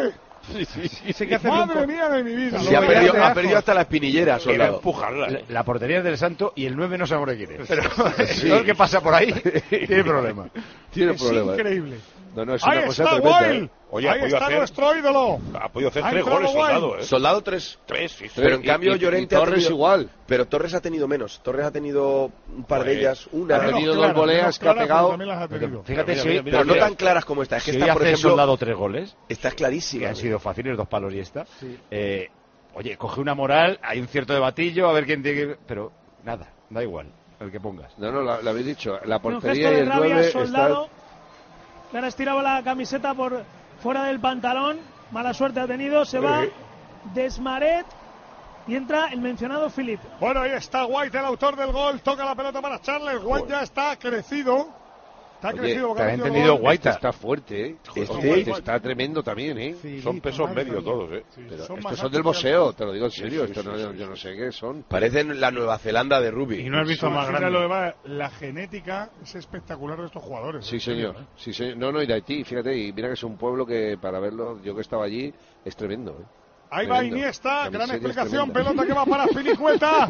Speaker 5: Sí, sí, sí.
Speaker 7: Sí que hace
Speaker 1: Madre
Speaker 7: un po-
Speaker 1: mía de mi vida.
Speaker 4: Sí, ha
Speaker 1: Lo
Speaker 4: perdido,
Speaker 1: de
Speaker 4: ha
Speaker 1: ajo.
Speaker 4: perdido hasta la espinillera,
Speaker 5: Quiere
Speaker 4: Soldado.
Speaker 5: empujarla.
Speaker 9: La,
Speaker 5: ¿eh?
Speaker 9: la portería es del Santo y el nueve no sabemos de quién es. Pero todo el que pasa por ahí tiene problema.
Speaker 6: Tiene
Speaker 1: Es
Speaker 6: problema. ¿eh?
Speaker 1: increíble.
Speaker 6: No, no, es
Speaker 1: Ahí
Speaker 6: una cosa
Speaker 1: está
Speaker 6: tremenda.
Speaker 1: Wild.
Speaker 6: ¿eh?
Speaker 5: Oye, ha
Speaker 1: Ahí
Speaker 5: podido
Speaker 1: está
Speaker 5: hacer-
Speaker 1: nuestro ídolo.
Speaker 5: Ha podido hacer
Speaker 1: Ha
Speaker 5: tres
Speaker 1: entrado
Speaker 5: goles,
Speaker 1: Wild.
Speaker 5: Soldado, ¿eh?
Speaker 4: Soldado tres.
Speaker 5: Tres, sí, sí.
Speaker 4: Pero en
Speaker 6: Y-
Speaker 4: cambio
Speaker 6: y- y
Speaker 4: Llorente ha
Speaker 6: Torres
Speaker 4: tenido-
Speaker 6: igual.
Speaker 4: Pero Torres ha tenido menos. Torres ha tenido un par de
Speaker 5: Joder.
Speaker 4: ellas. Una.
Speaker 6: Ha tenido
Speaker 1: Menos
Speaker 6: dos
Speaker 1: claras,
Speaker 6: voleas
Speaker 1: menos
Speaker 6: que ha
Speaker 1: claras,
Speaker 6: pegado.
Speaker 1: pero también las ha tenido.
Speaker 9: Fíjate
Speaker 5: Mira,
Speaker 9: si,
Speaker 5: mira, mira,
Speaker 4: Pero no
Speaker 5: mira.
Speaker 4: tan claras como esta. Es que
Speaker 9: si
Speaker 4: esta,
Speaker 9: hoy
Speaker 4: por
Speaker 9: hace
Speaker 4: ejemplo,
Speaker 9: Soldado tres goles,
Speaker 4: esta es
Speaker 9: que
Speaker 4: clarísima.
Speaker 9: han sido fáciles, dos palos y esta. Eh, oye, coge una moral, hay un cierto debatillo, a ver quién tiene que... Pero nada, da igual, el que pongas.
Speaker 6: No, no, lo, lo habéis dicho. La
Speaker 3: Un
Speaker 6: portería
Speaker 3: gesto
Speaker 6: y
Speaker 3: de
Speaker 6: el
Speaker 3: rabia,
Speaker 6: nueve
Speaker 3: Soldado.
Speaker 6: están...
Speaker 3: Que ahora estiraba la camiseta por fuera del pantalón. Mala suerte ha tenido. Se va Desmaret. Y entra el mencionado Philip.
Speaker 1: Bueno, ahí está White, el autor del gol. Toca la pelota para Charles. White ya está crecido. Está
Speaker 6: Oye,
Speaker 1: crecido. porque
Speaker 9: te
Speaker 1: ha
Speaker 9: ha
Speaker 1: metido
Speaker 9: entendido
Speaker 1: gol.
Speaker 9: Guaita.
Speaker 6: Este está fuerte, ¿eh?
Speaker 4: Este-
Speaker 6: Este está tremendo también, ¿eh?
Speaker 7: Sí,
Speaker 5: Son pesos
Speaker 7: madre
Speaker 5: medios
Speaker 7: mía.
Speaker 5: todos, ¿eh?
Speaker 1: Sí,
Speaker 6: Pero
Speaker 1: son
Speaker 6: estos
Speaker 1: más
Speaker 6: son del
Speaker 1: altos que
Speaker 6: boxeo,
Speaker 1: altos.
Speaker 6: te lo digo en serio.
Speaker 5: Sí, sí,
Speaker 6: Esto no-
Speaker 5: sí,
Speaker 6: yo,
Speaker 5: sí,
Speaker 6: yo no
Speaker 5: sí.
Speaker 6: sé qué son.
Speaker 4: Parecen la Nueva Zelanda de rugby.
Speaker 11: Y no has visto más
Speaker 1: Fíjate lo
Speaker 11: grande.
Speaker 1: demás, la genética es espectacular de estos jugadores.
Speaker 6: Sí,
Speaker 1: en serio,
Speaker 6: señor.
Speaker 1: ¿eh?
Speaker 6: Sí, señor. No, no, y de Haití, fíjate, y mira que es un pueblo que para verlo, yo que estaba allí, es tremendo, ¿eh?
Speaker 1: Ahí va
Speaker 6: Tremendo.
Speaker 1: Iniesta,
Speaker 6: La
Speaker 1: gran
Speaker 6: miseria es
Speaker 1: explicación,
Speaker 6: tremenda.
Speaker 1: pelota que va para Filicueta.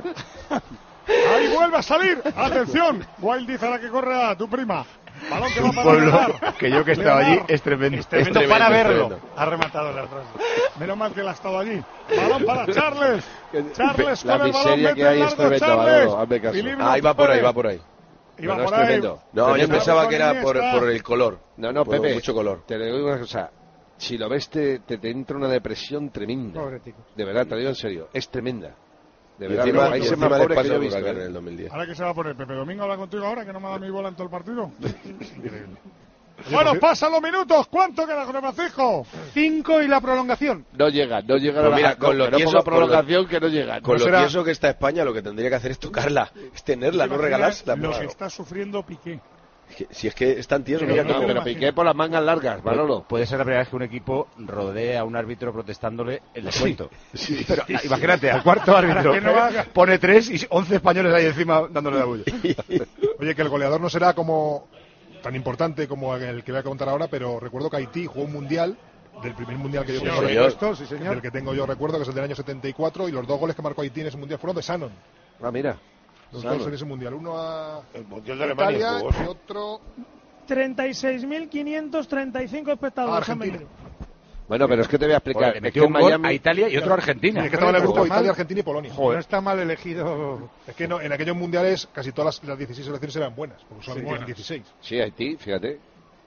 Speaker 1: Ahí vuelve a salir, atención. Wild dice a la que corre a tu prima. Balón que va
Speaker 9: Un
Speaker 1: para
Speaker 9: pueblo
Speaker 1: Leonard.
Speaker 9: que yo que estaba allí
Speaker 1: Leonard.
Speaker 9: es tremendo.
Speaker 11: Es tremendo,
Speaker 4: tremendo,
Speaker 11: para
Speaker 4: es
Speaker 11: verlo.
Speaker 4: tremendo.
Speaker 11: Ha rematado la frase.
Speaker 1: Menos mal que él ha estado allí. Balón para Charles. Charles
Speaker 6: La
Speaker 1: con el balón,
Speaker 6: miseria
Speaker 1: mete
Speaker 6: que hay
Speaker 1: el
Speaker 6: es
Speaker 1: largo
Speaker 6: tremenda,
Speaker 1: Charles.
Speaker 6: Manolo, hazme caso.
Speaker 1: Philippe
Speaker 4: Ah, ahí va por ahí,
Speaker 1: puede.
Speaker 4: va por ahí.
Speaker 1: Iba
Speaker 6: No, no,
Speaker 1: por
Speaker 6: es
Speaker 1: ahí.
Speaker 6: tremendo.
Speaker 4: No, yo
Speaker 6: Tremendo.
Speaker 4: pensaba que era por,
Speaker 1: Iniesta.
Speaker 4: por el color.
Speaker 6: No, no,
Speaker 4: por
Speaker 6: Pepe,
Speaker 4: mucho color.
Speaker 6: te digo una cosa. Si lo ves, te, te, te entra una depresión tremenda.
Speaker 7: Pobre tico.
Speaker 6: De verdad, te lo digo en serio. Es tremenda. De
Speaker 4: Y
Speaker 6: verdad,
Speaker 4: encima,
Speaker 6: no, hay
Speaker 4: y
Speaker 6: ser
Speaker 4: encima
Speaker 6: más
Speaker 4: les
Speaker 6: pobre que
Speaker 4: pasa
Speaker 6: yo he
Speaker 4: el
Speaker 6: visto.
Speaker 4: huracán
Speaker 6: ¿eh?
Speaker 4: en el dos mil diez.
Speaker 1: Ahora que se va a poner Pepe Domingo habla contigo ahora que no me ha dado mi bola en todo el partido. Increíble. Bueno, pasan los minutos. ¿Cuánto queda, José Francisco?
Speaker 7: Cinco y la prolongación.
Speaker 6: No llega, no llega
Speaker 4: Pues
Speaker 6: a
Speaker 4: mira,
Speaker 6: la
Speaker 4: con
Speaker 6: no,
Speaker 4: lo
Speaker 6: que no
Speaker 4: tieso-
Speaker 6: ponga
Speaker 4: con lo-
Speaker 6: prolongación que no llega.
Speaker 4: Con
Speaker 6: No
Speaker 4: lo
Speaker 6: será-
Speaker 4: tieso que está España, lo que tendría que hacer es tocarla, es tenerla, no
Speaker 1: Imagina
Speaker 4: regalársela.
Speaker 1: Lo
Speaker 4: pues.
Speaker 1: que está sufriendo Piqué.
Speaker 4: Es que- Si es que es tan tieso,
Speaker 1: Pero
Speaker 4: mira
Speaker 1: no,
Speaker 4: cómo-
Speaker 6: pero Piqué por las mangas largas, Manolo.
Speaker 9: Puede ser la primera vez que un equipo rodea a un árbitro protestándole el descuento.
Speaker 6: Sí.
Speaker 9: Pero ah, imagínate, al cuarto árbitro
Speaker 1: Que no haga-
Speaker 9: pone tres y once españoles ahí encima dándole la bulla.
Speaker 8: Oye, que el goleador no será como tan importante como el que voy a contar ahora, pero recuerdo que Haití jugó un mundial, del primer mundial que yo
Speaker 1: Sí,
Speaker 8: tengo
Speaker 1: señor.
Speaker 8: recuerdo,
Speaker 7: Sí, señor.
Speaker 8: del que tengo yo recuerdo, que es el del año setenta y cuatro, y los dos goles que marcó Haití en ese mundial fueron de Shannon.
Speaker 6: Ah, mira.
Speaker 8: Los
Speaker 6: Shannon.
Speaker 8: dos en ese mundial, uno a
Speaker 5: El Mundial de Alemania
Speaker 8: Italia
Speaker 5: jugó.
Speaker 8: y otro
Speaker 3: treinta y seis mil quinientos treinta y cinco espectadores han
Speaker 8: Argentina.
Speaker 3: venido.
Speaker 6: Bueno, pero es que te voy a explicar.
Speaker 9: Le
Speaker 6: Es
Speaker 9: metió
Speaker 6: que
Speaker 9: un
Speaker 6: en
Speaker 9: gol
Speaker 6: Miami...
Speaker 9: a Italia y otro a Argentina.
Speaker 8: Es que estaba en el grupo
Speaker 7: Joder.
Speaker 8: Italia, Argentina y Polonia.
Speaker 7: No está mal elegido.
Speaker 8: Es que no, en aquellos mundiales casi todas las, las dieciséis selecciones eran buenas, porque solamente
Speaker 1: buenas.
Speaker 8: eran dieciséis.
Speaker 6: Sí, Haití, fíjate.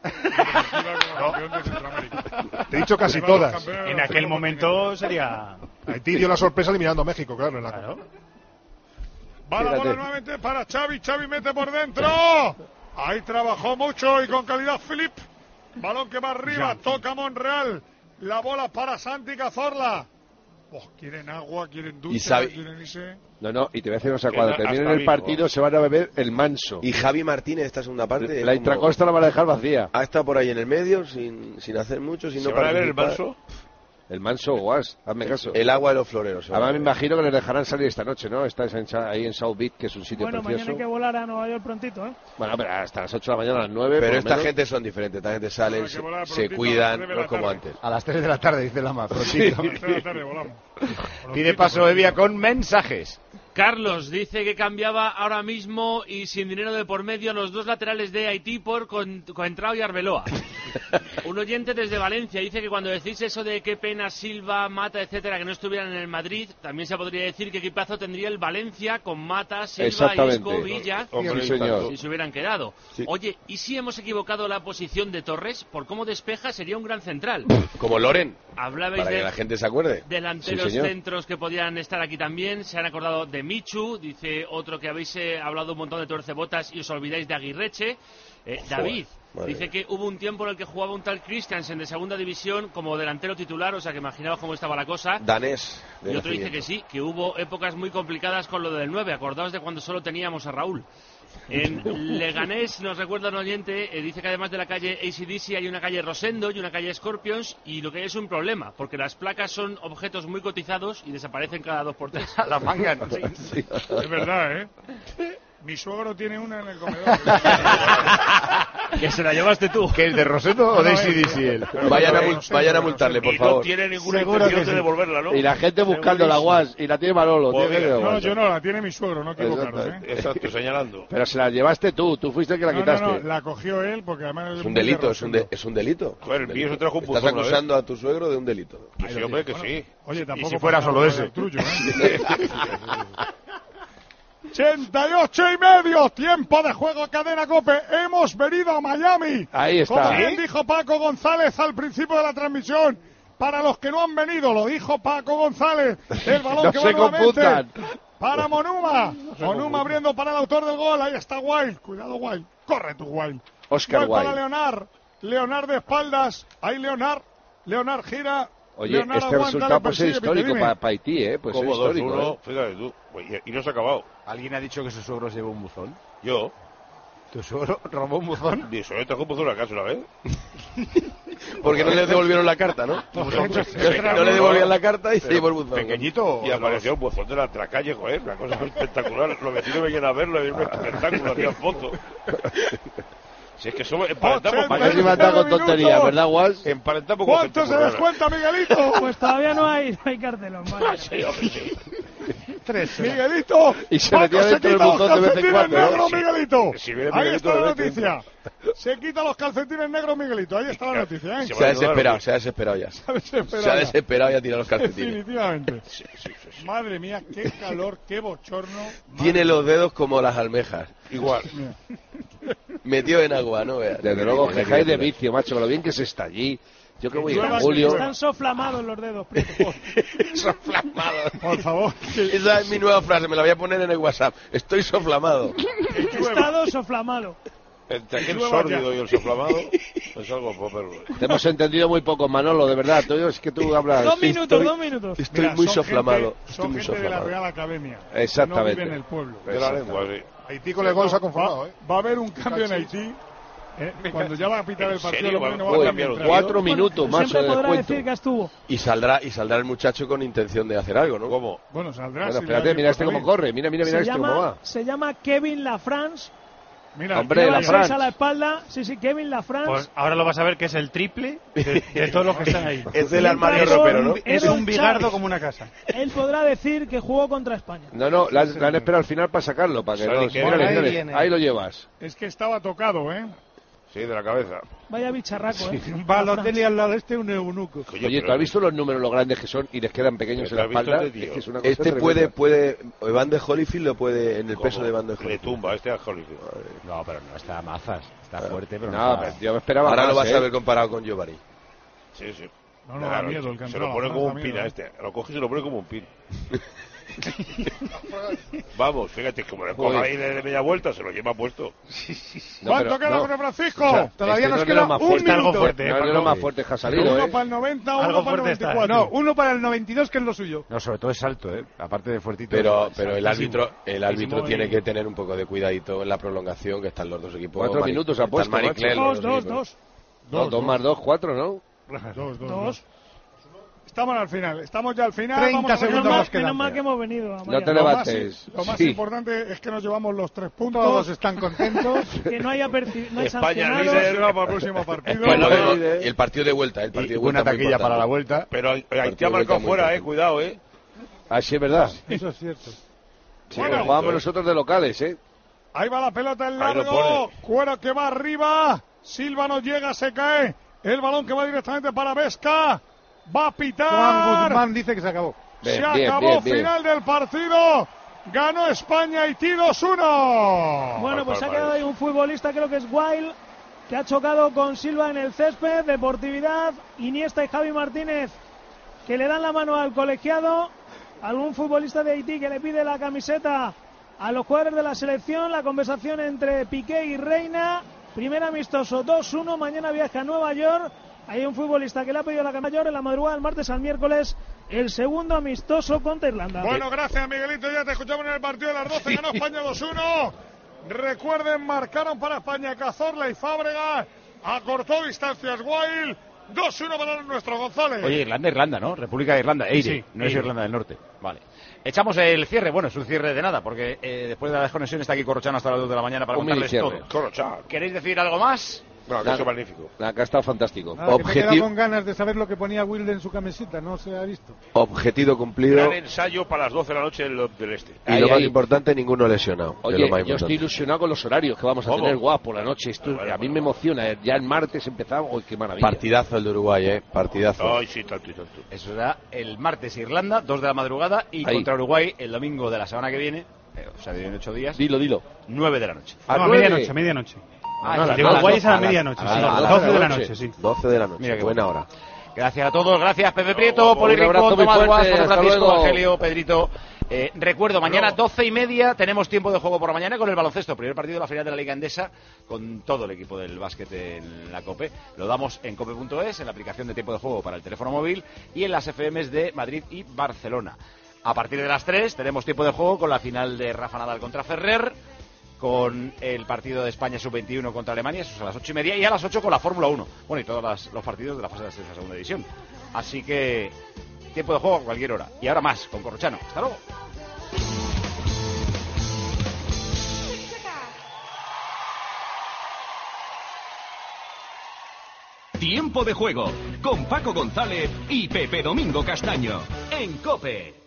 Speaker 8: Te he dicho casi todas.
Speaker 11: En aquel momento sería.
Speaker 8: Haití dio la sorpresa eliminando a México, claro. En la
Speaker 11: Claro.
Speaker 1: Va la
Speaker 6: Fíjate.
Speaker 1: bola nuevamente para Xavi. Xavi mete por dentro. Ahí trabajó mucho y con calidad Philip. Balón que va arriba. Toca Monreal. La bola para Santi Cazorla. Oh, quieren agua, quieren dulce,
Speaker 4: Y sabe-
Speaker 1: quieren irse.
Speaker 6: No, no, y te voy a decir una cosa.
Speaker 5: Que
Speaker 6: Cuando
Speaker 5: da-
Speaker 6: terminen
Speaker 5: hasta
Speaker 6: el
Speaker 5: vino.
Speaker 6: partido se van a beber el manso.
Speaker 4: Y Javi Martínez, esta segunda parte. es
Speaker 6: La
Speaker 4: como-
Speaker 6: intracosta la van a dejar vacía.
Speaker 4: Ha estado por ahí en el medio, sin, sin hacer mucho, sin
Speaker 5: ¿Se
Speaker 4: no
Speaker 5: van a ver el
Speaker 4: participar.
Speaker 5: manso?
Speaker 6: El manso guas, hazme caso.
Speaker 4: El agua de los floreros.
Speaker 6: Además me imagino que les dejarán salir esta noche, ¿no? Estáis en Sa- ahí en South Beach, que es un sitio
Speaker 3: Bueno, mañana
Speaker 6: precioso.
Speaker 3: hay que volar a Nueva York prontito, ¿eh?
Speaker 6: Bueno, pero hasta las ocho de la mañana, a las nueve.
Speaker 4: Pero
Speaker 6: por lo
Speaker 4: esta
Speaker 6: menos.
Speaker 4: gente son diferentes, esta gente sale,
Speaker 1: Hay que
Speaker 4: se,
Speaker 1: volar
Speaker 4: se
Speaker 1: prontito,
Speaker 4: cuidan,
Speaker 1: a las tres de
Speaker 4: no
Speaker 1: la
Speaker 4: es como
Speaker 1: tarde.
Speaker 4: antes.
Speaker 9: A las tres de la tarde, dice Lama. Prontito.
Speaker 1: A las tres de la tarde volamos.
Speaker 9: Pide paso Evia con mensajes.
Speaker 13: Carlos dice que cambiaba ahora mismo y sin dinero de por medio los dos laterales de Haití por Con- Coentrao y Arbeloa. Un oyente desde Valencia dice que cuando decís eso de qué pena Silva, Mata, etcétera, que no estuvieran en el Madrid, también se podría decir que equipazo tendría el Valencia con Mata, Silva,
Speaker 6: Exactamente.
Speaker 13: Isco, Villa,
Speaker 5: Hombre,
Speaker 6: Sí, señor.
Speaker 13: si se hubieran quedado.
Speaker 4: Sí.
Speaker 13: Oye, ¿y si hemos equivocado la posición de Torres? Por cómo despeja sería un gran central.
Speaker 4: Como Loren,
Speaker 13: Hablabais
Speaker 4: para que
Speaker 13: de
Speaker 4: la gente se acuerde.
Speaker 13: delanteros
Speaker 6: Sí, señor.
Speaker 13: centros que podían estar aquí también. Se han acordado de Michu, dice otro que habéis eh, hablado un montón de torcebotas y os olvidáis de Aguirreche. Eh, David
Speaker 4: madre
Speaker 13: dice
Speaker 4: mía.
Speaker 13: que hubo un tiempo en el que jugaba un tal Christiansen de segunda división como delantero titular, o sea que imaginaos cómo estaba la cosa.
Speaker 4: Danés. de
Speaker 13: Y otro dice
Speaker 4: nacimiento.
Speaker 13: que sí, que hubo épocas muy complicadas con lo del nueve. Acordaos de cuando solo teníamos a Raúl. En Leganés nos recuerda un oyente, eh, dice que además de la calle A C D C hay una calle Rosendo y una calle Scorpions, y lo que hay es un problema, porque las placas son objetos muy cotizados y desaparecen cada dos por tres.
Speaker 9: La manga, ¿no?
Speaker 1: Es verdad, ¿eh? Mi suegro tiene una en el comedor.
Speaker 9: Que se la llevaste tú. ¿Que es de Roseto o de C D C él?
Speaker 4: Vayan a, vayan a multarle, por
Speaker 5: y
Speaker 4: favor.
Speaker 5: no tiene ninguna
Speaker 7: Seguro
Speaker 5: intención
Speaker 7: que
Speaker 5: de
Speaker 7: sí.
Speaker 5: devolverla, ¿no?
Speaker 6: Y la gente buscando la guas y la tiene Manolo.
Speaker 5: Pues
Speaker 6: tiene que
Speaker 5: mira,
Speaker 1: No,
Speaker 6: devolver.
Speaker 1: yo no, la tiene mi suegro, no equivocaros, ¿eh?
Speaker 5: Exacto, señalando.
Speaker 6: Pero se la llevaste tú, tú fuiste el que la
Speaker 1: No, no,
Speaker 6: quitaste.
Speaker 1: no, la cogió él porque además
Speaker 4: Es un delito, es un, de- es un delito.
Speaker 5: Joder, el mío se trajo un
Speaker 4: Estás
Speaker 5: buzón, ¿no?
Speaker 4: acusando a tu suegro de un delito.
Speaker 5: Que sí, hombre, que sí.
Speaker 1: Oye, tampoco
Speaker 9: si fuera
Speaker 1: pasaba
Speaker 9: solo
Speaker 1: por
Speaker 9: ese.
Speaker 1: el trullo, ¿eh? ochenta y ocho y medio, tiempo de juego, Cadena COPE. Hemos venido a Miami.
Speaker 6: Ahí está.
Speaker 1: Como bien dijo Paco González al principio de la transmisión. Para los que no han venido, lo dijo Paco González. El balón
Speaker 6: No
Speaker 1: que
Speaker 6: se
Speaker 1: va nuevamente
Speaker 6: confundan.
Speaker 1: para Monuma. Monuma abriendo para el autor del gol. Ahí está Wild. Cuidado, Wild. Corre tu Wild.
Speaker 6: Oscar
Speaker 1: Wild para
Speaker 6: Wilde.
Speaker 1: Leonard. Leonard de espaldas. Ahí Leonard. Leonard gira.
Speaker 6: Oye,
Speaker 1: Leonard
Speaker 6: este
Speaker 1: aguanta,
Speaker 6: resultado
Speaker 1: le
Speaker 6: puede ser
Speaker 1: persigue,
Speaker 6: histórico
Speaker 1: dime.
Speaker 6: para Haití, ¿eh? Pues es
Speaker 5: Como dos
Speaker 6: histórico,
Speaker 5: uno,
Speaker 6: ¿eh?
Speaker 5: fíjate tú. Y- Y no se ha acabado.
Speaker 9: ¿Alguien ha dicho que su suegro se llevó un buzón?
Speaker 5: Yo.
Speaker 9: ¿Tu suegro robó un buzón?
Speaker 5: Mi suegro trajo un buzón a casa una vez.
Speaker 4: Porque no le devolvieron la carta, ¿no? No le devolvían la carta y se llevó el buzón.
Speaker 9: ¿Pequeñito?
Speaker 5: Y apareció un buzón de la calle, joder, una cosa espectacular. Los vecinos venían a verlo, era un espectáculo, hacían fotos. Si es que somos, emparentamos
Speaker 6: ¿Para qué se me anda con tonterías, verdad, Walsh?
Speaker 5: Emparentamos con gente
Speaker 1: ¿Cuánto se
Speaker 5: muy rara.
Speaker 1: descuenta, Miguelito?
Speaker 3: Pues todavía no hay, no hay cartelón. Vale.
Speaker 5: Sí, hombre, sí.
Speaker 7: Tres.
Speaker 1: Miguelito.
Speaker 6: Y se
Speaker 1: Paco,
Speaker 6: metía dentro del
Speaker 1: quita los
Speaker 6: buzón de vez en
Speaker 1: calcetines
Speaker 6: cuando, ¿no?
Speaker 1: negros,
Speaker 5: Sí.
Speaker 1: Miguelito.
Speaker 5: Si viene
Speaker 1: Ahí
Speaker 5: Miguelito
Speaker 1: está la
Speaker 5: de vez en
Speaker 1: noticia. Se quita los calcetines negros, Miguelito. Ahí está la noticia, ¿eh?
Speaker 5: Se
Speaker 4: Se ha
Speaker 5: va a ayudar,
Speaker 4: desesperado,
Speaker 5: ¿o qué?
Speaker 4: se ha desesperado ya.
Speaker 1: Se ha desesperado
Speaker 4: Se ha
Speaker 1: ya.
Speaker 4: desesperado y ha tirado los calcetines.
Speaker 1: Definitivamente.
Speaker 5: Sí, sí, sí, sí.
Speaker 1: Madre mía, qué calor, qué bochorno.
Speaker 4: Tiene los dedos como las almejas.
Speaker 5: Igual.
Speaker 4: Metido en agua, ¿no? Veas.
Speaker 6: Desde luego, quejáis de vicio, macho, con lo bien que se está allí. Yo que voy a ir a
Speaker 1: Llueva,
Speaker 6: Julio.
Speaker 3: Están soflamados los dedos. Prieto.
Speaker 1: Por favor.
Speaker 4: Esa es mi nueva frase, me la voy a poner en el WhatsApp. Estoy soflamado.
Speaker 3: Estado soflamado.
Speaker 5: Entre aquel
Speaker 1: Llueva
Speaker 5: sórdido
Speaker 1: ya.
Speaker 5: y el soflamado, es algo poperlo.
Speaker 6: Te hemos entendido muy poco, Manolo, de verdad. Tú, es que tú hablas.
Speaker 3: Dos minutos,
Speaker 4: Estoy-
Speaker 3: dos minutos.
Speaker 4: Estoy
Speaker 1: Mira,
Speaker 4: muy
Speaker 1: son
Speaker 4: soflamado.
Speaker 1: gente-
Speaker 4: Estoy
Speaker 1: Son
Speaker 4: muy
Speaker 1: gente de la
Speaker 4: soflamado.
Speaker 1: Real Academia.
Speaker 6: Exactamente.
Speaker 1: No vive en el pueblo.
Speaker 5: De la lengua, sí.
Speaker 8: Haití con Legón se ha conformado, ¿eh?
Speaker 1: Va a haber un cambio en Haití. ¿eh? Cuando ya va a pitar
Speaker 5: ¿En
Speaker 1: el partido,
Speaker 5: serio?
Speaker 1: lo bueno, no va a
Speaker 6: Uy,
Speaker 1: cambiar el
Speaker 6: cuatro
Speaker 1: entrenador.
Speaker 6: minutos, macho,
Speaker 3: Siempre
Speaker 6: de
Speaker 3: podrá
Speaker 6: descuento.
Speaker 3: decir que estuvo.
Speaker 4: Y saldrá, y saldrá el muchacho con intención de hacer algo, ¿no?
Speaker 5: ¿Cómo?
Speaker 1: Bueno, saldrá.
Speaker 6: Bueno,
Speaker 1: si le
Speaker 6: espérate,
Speaker 1: da
Speaker 6: mira este
Speaker 1: tiempo
Speaker 6: cómo
Speaker 1: a salir.
Speaker 6: corre. Mira, mira, mira
Speaker 3: Se
Speaker 6: este cómo
Speaker 3: llama,
Speaker 6: va.
Speaker 3: se llama Kevin Lafrance.
Speaker 1: Mira,
Speaker 6: Hombre,
Speaker 1: lleva
Speaker 6: la
Speaker 1: el
Speaker 3: Lleva
Speaker 6: Lafrance.
Speaker 3: seis a la espalda. Sí, sí, Kevin Lafrance.
Speaker 11: Pues ahora lo vas a ver que es el triple de, de todos los que están ahí.
Speaker 4: Es del armario
Speaker 3: Es
Speaker 4: ropero, ¿no?
Speaker 3: un-
Speaker 11: Es
Speaker 3: Edo
Speaker 11: un bigardo
Speaker 3: Charles.
Speaker 11: como una casa.
Speaker 3: Él podrá decir que jugó contra España.
Speaker 6: No, no, la, la han esperado al final para sacarlo. Para que
Speaker 5: Sale
Speaker 6: no,
Speaker 5: que-
Speaker 6: mírale,
Speaker 7: ahí
Speaker 6: mírale.
Speaker 7: viene.
Speaker 6: Ahí lo llevas.
Speaker 1: Es que estaba tocado, ¿eh?
Speaker 5: Sí, de la cabeza.
Speaker 3: Vaya bicharraco, ¿eh?
Speaker 7: Un Balotelli al lado este, un eunuco.
Speaker 5: Oye,
Speaker 6: Oye, ¿tú
Speaker 5: pero-
Speaker 6: has visto los números, lo grandes que son y les quedan pequeños
Speaker 5: Pero
Speaker 6: en la
Speaker 5: ¿te has visto
Speaker 6: espalda?
Speaker 5: este tío?
Speaker 6: Es que es una cosa
Speaker 4: Este
Speaker 6: tremenda.
Speaker 4: puede, puede, Evan de Holyfield lo puede, en el
Speaker 5: ¿Cómo?
Speaker 4: peso de Evan de
Speaker 5: Le
Speaker 4: Holyfield.
Speaker 5: tumba, este a Holyfield.
Speaker 9: No, pero no está mazas. Está fuerte, pero no,
Speaker 6: No,
Speaker 9: está...
Speaker 6: pero yo me esperaba
Speaker 4: Ahora lo
Speaker 6: más,
Speaker 4: vas
Speaker 6: ¿eh?
Speaker 4: a ver comparado con Giovanni.
Speaker 5: Sí, sí.
Speaker 1: No, no, da
Speaker 5: Claro,
Speaker 1: miedo el que ha
Speaker 5: se
Speaker 1: entrado,
Speaker 5: lo pone
Speaker 1: no,
Speaker 5: como
Speaker 1: da
Speaker 5: un
Speaker 1: miedo,
Speaker 5: pin a
Speaker 1: ¿eh?
Speaker 5: este. Lo coge y se lo pone como un pin. Vamos, fíjate, como le
Speaker 6: Joder.
Speaker 5: coja ahí de, de media vuelta, se lo lleva puesto.
Speaker 6: No,
Speaker 1: ¿Cuánto
Speaker 6: pero
Speaker 1: queda,
Speaker 6: no.
Speaker 1: José Francisco?
Speaker 6: O sea,
Speaker 7: Todavía
Speaker 6: este
Speaker 7: nos
Speaker 6: no es de
Speaker 7: queda
Speaker 6: los más
Speaker 7: un
Speaker 6: fuertes.
Speaker 11: Está algo
Speaker 7: minuto.
Speaker 11: fuerte,
Speaker 6: No
Speaker 11: ¿eh,
Speaker 6: es de
Speaker 11: Paco?
Speaker 6: los más fuertes que ha salido,
Speaker 1: Uno
Speaker 6: ¿eh?
Speaker 1: para el noventa,
Speaker 11: Algo
Speaker 1: uno para el
Speaker 11: fuerte
Speaker 1: noventa y
Speaker 11: está.
Speaker 1: cuatro.
Speaker 7: No, uno para el noventa y dos, que es lo suyo.
Speaker 9: No, sobre todo es alto, ¿eh? Aparte de fuertito.
Speaker 4: Pero,
Speaker 9: es
Speaker 4: pero el
Speaker 9: altísimo.
Speaker 4: árbitro, el árbitro
Speaker 1: Altísimo
Speaker 4: tiene
Speaker 1: y-
Speaker 4: que tener un poco de cuidadito en la prolongación, que están los dos equipos.
Speaker 6: Cuatro
Speaker 4: Mari-
Speaker 6: minutos ha
Speaker 4: están
Speaker 6: puesto,
Speaker 4: Marie
Speaker 6: macho.
Speaker 4: Claire, los
Speaker 3: Dos, dos,
Speaker 4: equipos.
Speaker 3: dos.
Speaker 6: No,
Speaker 1: Dos,
Speaker 6: dos
Speaker 1: dos.
Speaker 6: más dos, cuatro, ¿no?
Speaker 1: Dos, dos, dos.
Speaker 3: Dos.
Speaker 1: Estamos al final, estamos ya al final.
Speaker 7: treinta
Speaker 1: vamos a
Speaker 7: segundos
Speaker 3: Menos
Speaker 1: recordar-
Speaker 3: mal,
Speaker 7: nos quedan.
Speaker 3: menos mal que hemos venido.
Speaker 6: No
Speaker 3: Amaya.
Speaker 6: te
Speaker 1: Lo más,
Speaker 6: levantes.
Speaker 1: lo más
Speaker 6: Sí.
Speaker 1: importante es que nos llevamos los tres puntos.
Speaker 7: Todos están contentos.
Speaker 3: Que no haya, perci- no hay
Speaker 5: España
Speaker 3: sancionados.
Speaker 5: líder.
Speaker 1: Se va para el próximo partido.
Speaker 4: Bueno, pero- y el partido de vuelta, el
Speaker 9: Y
Speaker 4: partido de
Speaker 9: una
Speaker 4: vuelta muy
Speaker 9: taquilla para la
Speaker 4: importante.
Speaker 9: vuelta.
Speaker 5: Pero Haití
Speaker 4: Partido
Speaker 5: ha marcado
Speaker 4: muy
Speaker 5: fuera,
Speaker 4: importante.
Speaker 5: eh, cuidado, eh.
Speaker 6: Ah, sí, es verdad.
Speaker 7: Eso es cierto.
Speaker 6: Sí,
Speaker 1: Bueno.
Speaker 6: pues jugamos nosotros de locales, ¿eh?
Speaker 1: Ahí va la pelota en
Speaker 5: Ahí lo
Speaker 1: largo.
Speaker 5: pone.
Speaker 1: Cuero que va arriba. Silva no llega, se cae. El balón que va directamente para Vesca. Va a
Speaker 7: Juan
Speaker 1: pitar.
Speaker 7: Guzmán dice que se acabó.
Speaker 1: Se
Speaker 6: Bien, bien,
Speaker 1: acabó,
Speaker 6: bien, bien.
Speaker 1: final del partido. Ganó España, Haití dos uno.
Speaker 3: Bueno, pues ha
Speaker 5: Palma,
Speaker 3: quedado
Speaker 5: eh.
Speaker 3: ahí un futbolista, creo que es Wild, que ha chocado con Silva en el césped. Deportividad, Iniesta y Javi Martínez, que le dan la mano al colegiado. Algún futbolista de Haití que le pide la camiseta a los jugadores de la selección. La conversación entre Piqué y Reina. Primer amistoso dos uno. Mañana viaja a Nueva York. Hay un futbolista que le ha pedido la camiseta mayor en la madrugada del martes al miércoles. El segundo amistoso contra Irlanda.
Speaker 1: Bueno, gracias Miguelito, ya te escuchamos en el partido de las doce, ganó España dos uno. Recuerden, marcaron para España Cazorla y Fábregas, acortó distancias Wild, dos uno para nuestro González.
Speaker 9: Oye, Irlanda, Irlanda, ¿no? República de Irlanda, Eire,
Speaker 11: Sí,
Speaker 9: no es
Speaker 11: Eire.
Speaker 9: Irlanda del Norte. Vale. Echamos el cierre, bueno, es un cierre de nada, porque eh, después de la desconexión está aquí Corrochano hasta las dos de la mañana para
Speaker 6: Un
Speaker 9: contarles
Speaker 6: minicierre.
Speaker 9: todo.
Speaker 5: Corrochano.
Speaker 9: ¿Queréis decir algo más?
Speaker 5: No, que ha sido magnífico.
Speaker 6: Acá ha estado fantástico.
Speaker 7: Nada, que me he quedado
Speaker 4: Objetivo-
Speaker 7: con ganas de saber lo que ponía Wilde en su camiseta, no se ha visto.
Speaker 4: Objetivo cumplido.
Speaker 5: Gran ensayo para las doce de la noche del, del este.
Speaker 4: Y
Speaker 6: Ahí,
Speaker 4: lo más
Speaker 6: ahí.
Speaker 4: importante, ninguno lesionado. que es
Speaker 6: Oye,
Speaker 4: lo más
Speaker 6: yo
Speaker 4: importante.
Speaker 6: estoy ilusionado con los horarios que vamos a
Speaker 5: ¿Cómo?
Speaker 6: tener, guapo, por la noche. Esto,
Speaker 5: Bueno,
Speaker 6: a mí
Speaker 5: bueno.
Speaker 6: me emociona. Ya el martes empezamos. ¡Uy, qué maravilla!
Speaker 4: Partidazo el de Uruguay, ¿eh? Partidazo.
Speaker 5: Ay, sí, tanto y tanto.
Speaker 9: Eso será el martes Irlanda, dos de la madrugada, y
Speaker 6: Ahí.
Speaker 9: contra Uruguay el domingo de la semana que viene, eh, o sea, en ocho días,
Speaker 6: Dilo, dilo.
Speaker 9: nueve de la noche.
Speaker 6: A
Speaker 11: No, a
Speaker 6: nueve.
Speaker 11: medianoche, a medianoche.
Speaker 9: Ah,
Speaker 11: No,
Speaker 9: es
Speaker 11: la
Speaker 9: a
Speaker 11: de
Speaker 9: las
Speaker 11: Uruguay
Speaker 9: doce.
Speaker 11: es a la
Speaker 9: A las-
Speaker 11: medianoche,
Speaker 9: a
Speaker 11: sí.
Speaker 9: las
Speaker 11: doce de la noche, sí.
Speaker 4: doce de la noche.
Speaker 9: Mira qué
Speaker 4: Buena
Speaker 9: bueno.
Speaker 4: hora.
Speaker 9: Gracias a todos, gracias Pepe Prieto, Poli
Speaker 6: Un
Speaker 9: Rincón,
Speaker 6: abrazo muy
Speaker 9: Tomás
Speaker 6: fuerte,
Speaker 9: Guas, José
Speaker 6: hasta
Speaker 9: Francisco,
Speaker 6: luego.
Speaker 9: Evangelio, Pedrito. Eh, recuerdo, mañana doce y media tenemos tiempo de juego por la mañana con el baloncesto. Primer partido de la final de la Liga Endesa con todo el equipo del básquet en la COPE. Lo damos en cope punto es, en la aplicación de tiempo de juego para el teléfono móvil y en las F Ms de Madrid y Barcelona. A partir de las tres tenemos tiempo de juego con la final de Rafa Nadal contra Ferrer, con el partido de España sub veintiuno contra Alemania, eso es a las ocho y media, y a las ocho con la Fórmula uno. Bueno, y todos las- los partidos de la fase de ascenso a segunda división. Así que tiempo de juego a cualquier hora. Y ahora más, con Corrochano. Hasta luego.
Speaker 14: Tiempo de juego con Paco González y Pepe Domingo Castaño en COPE.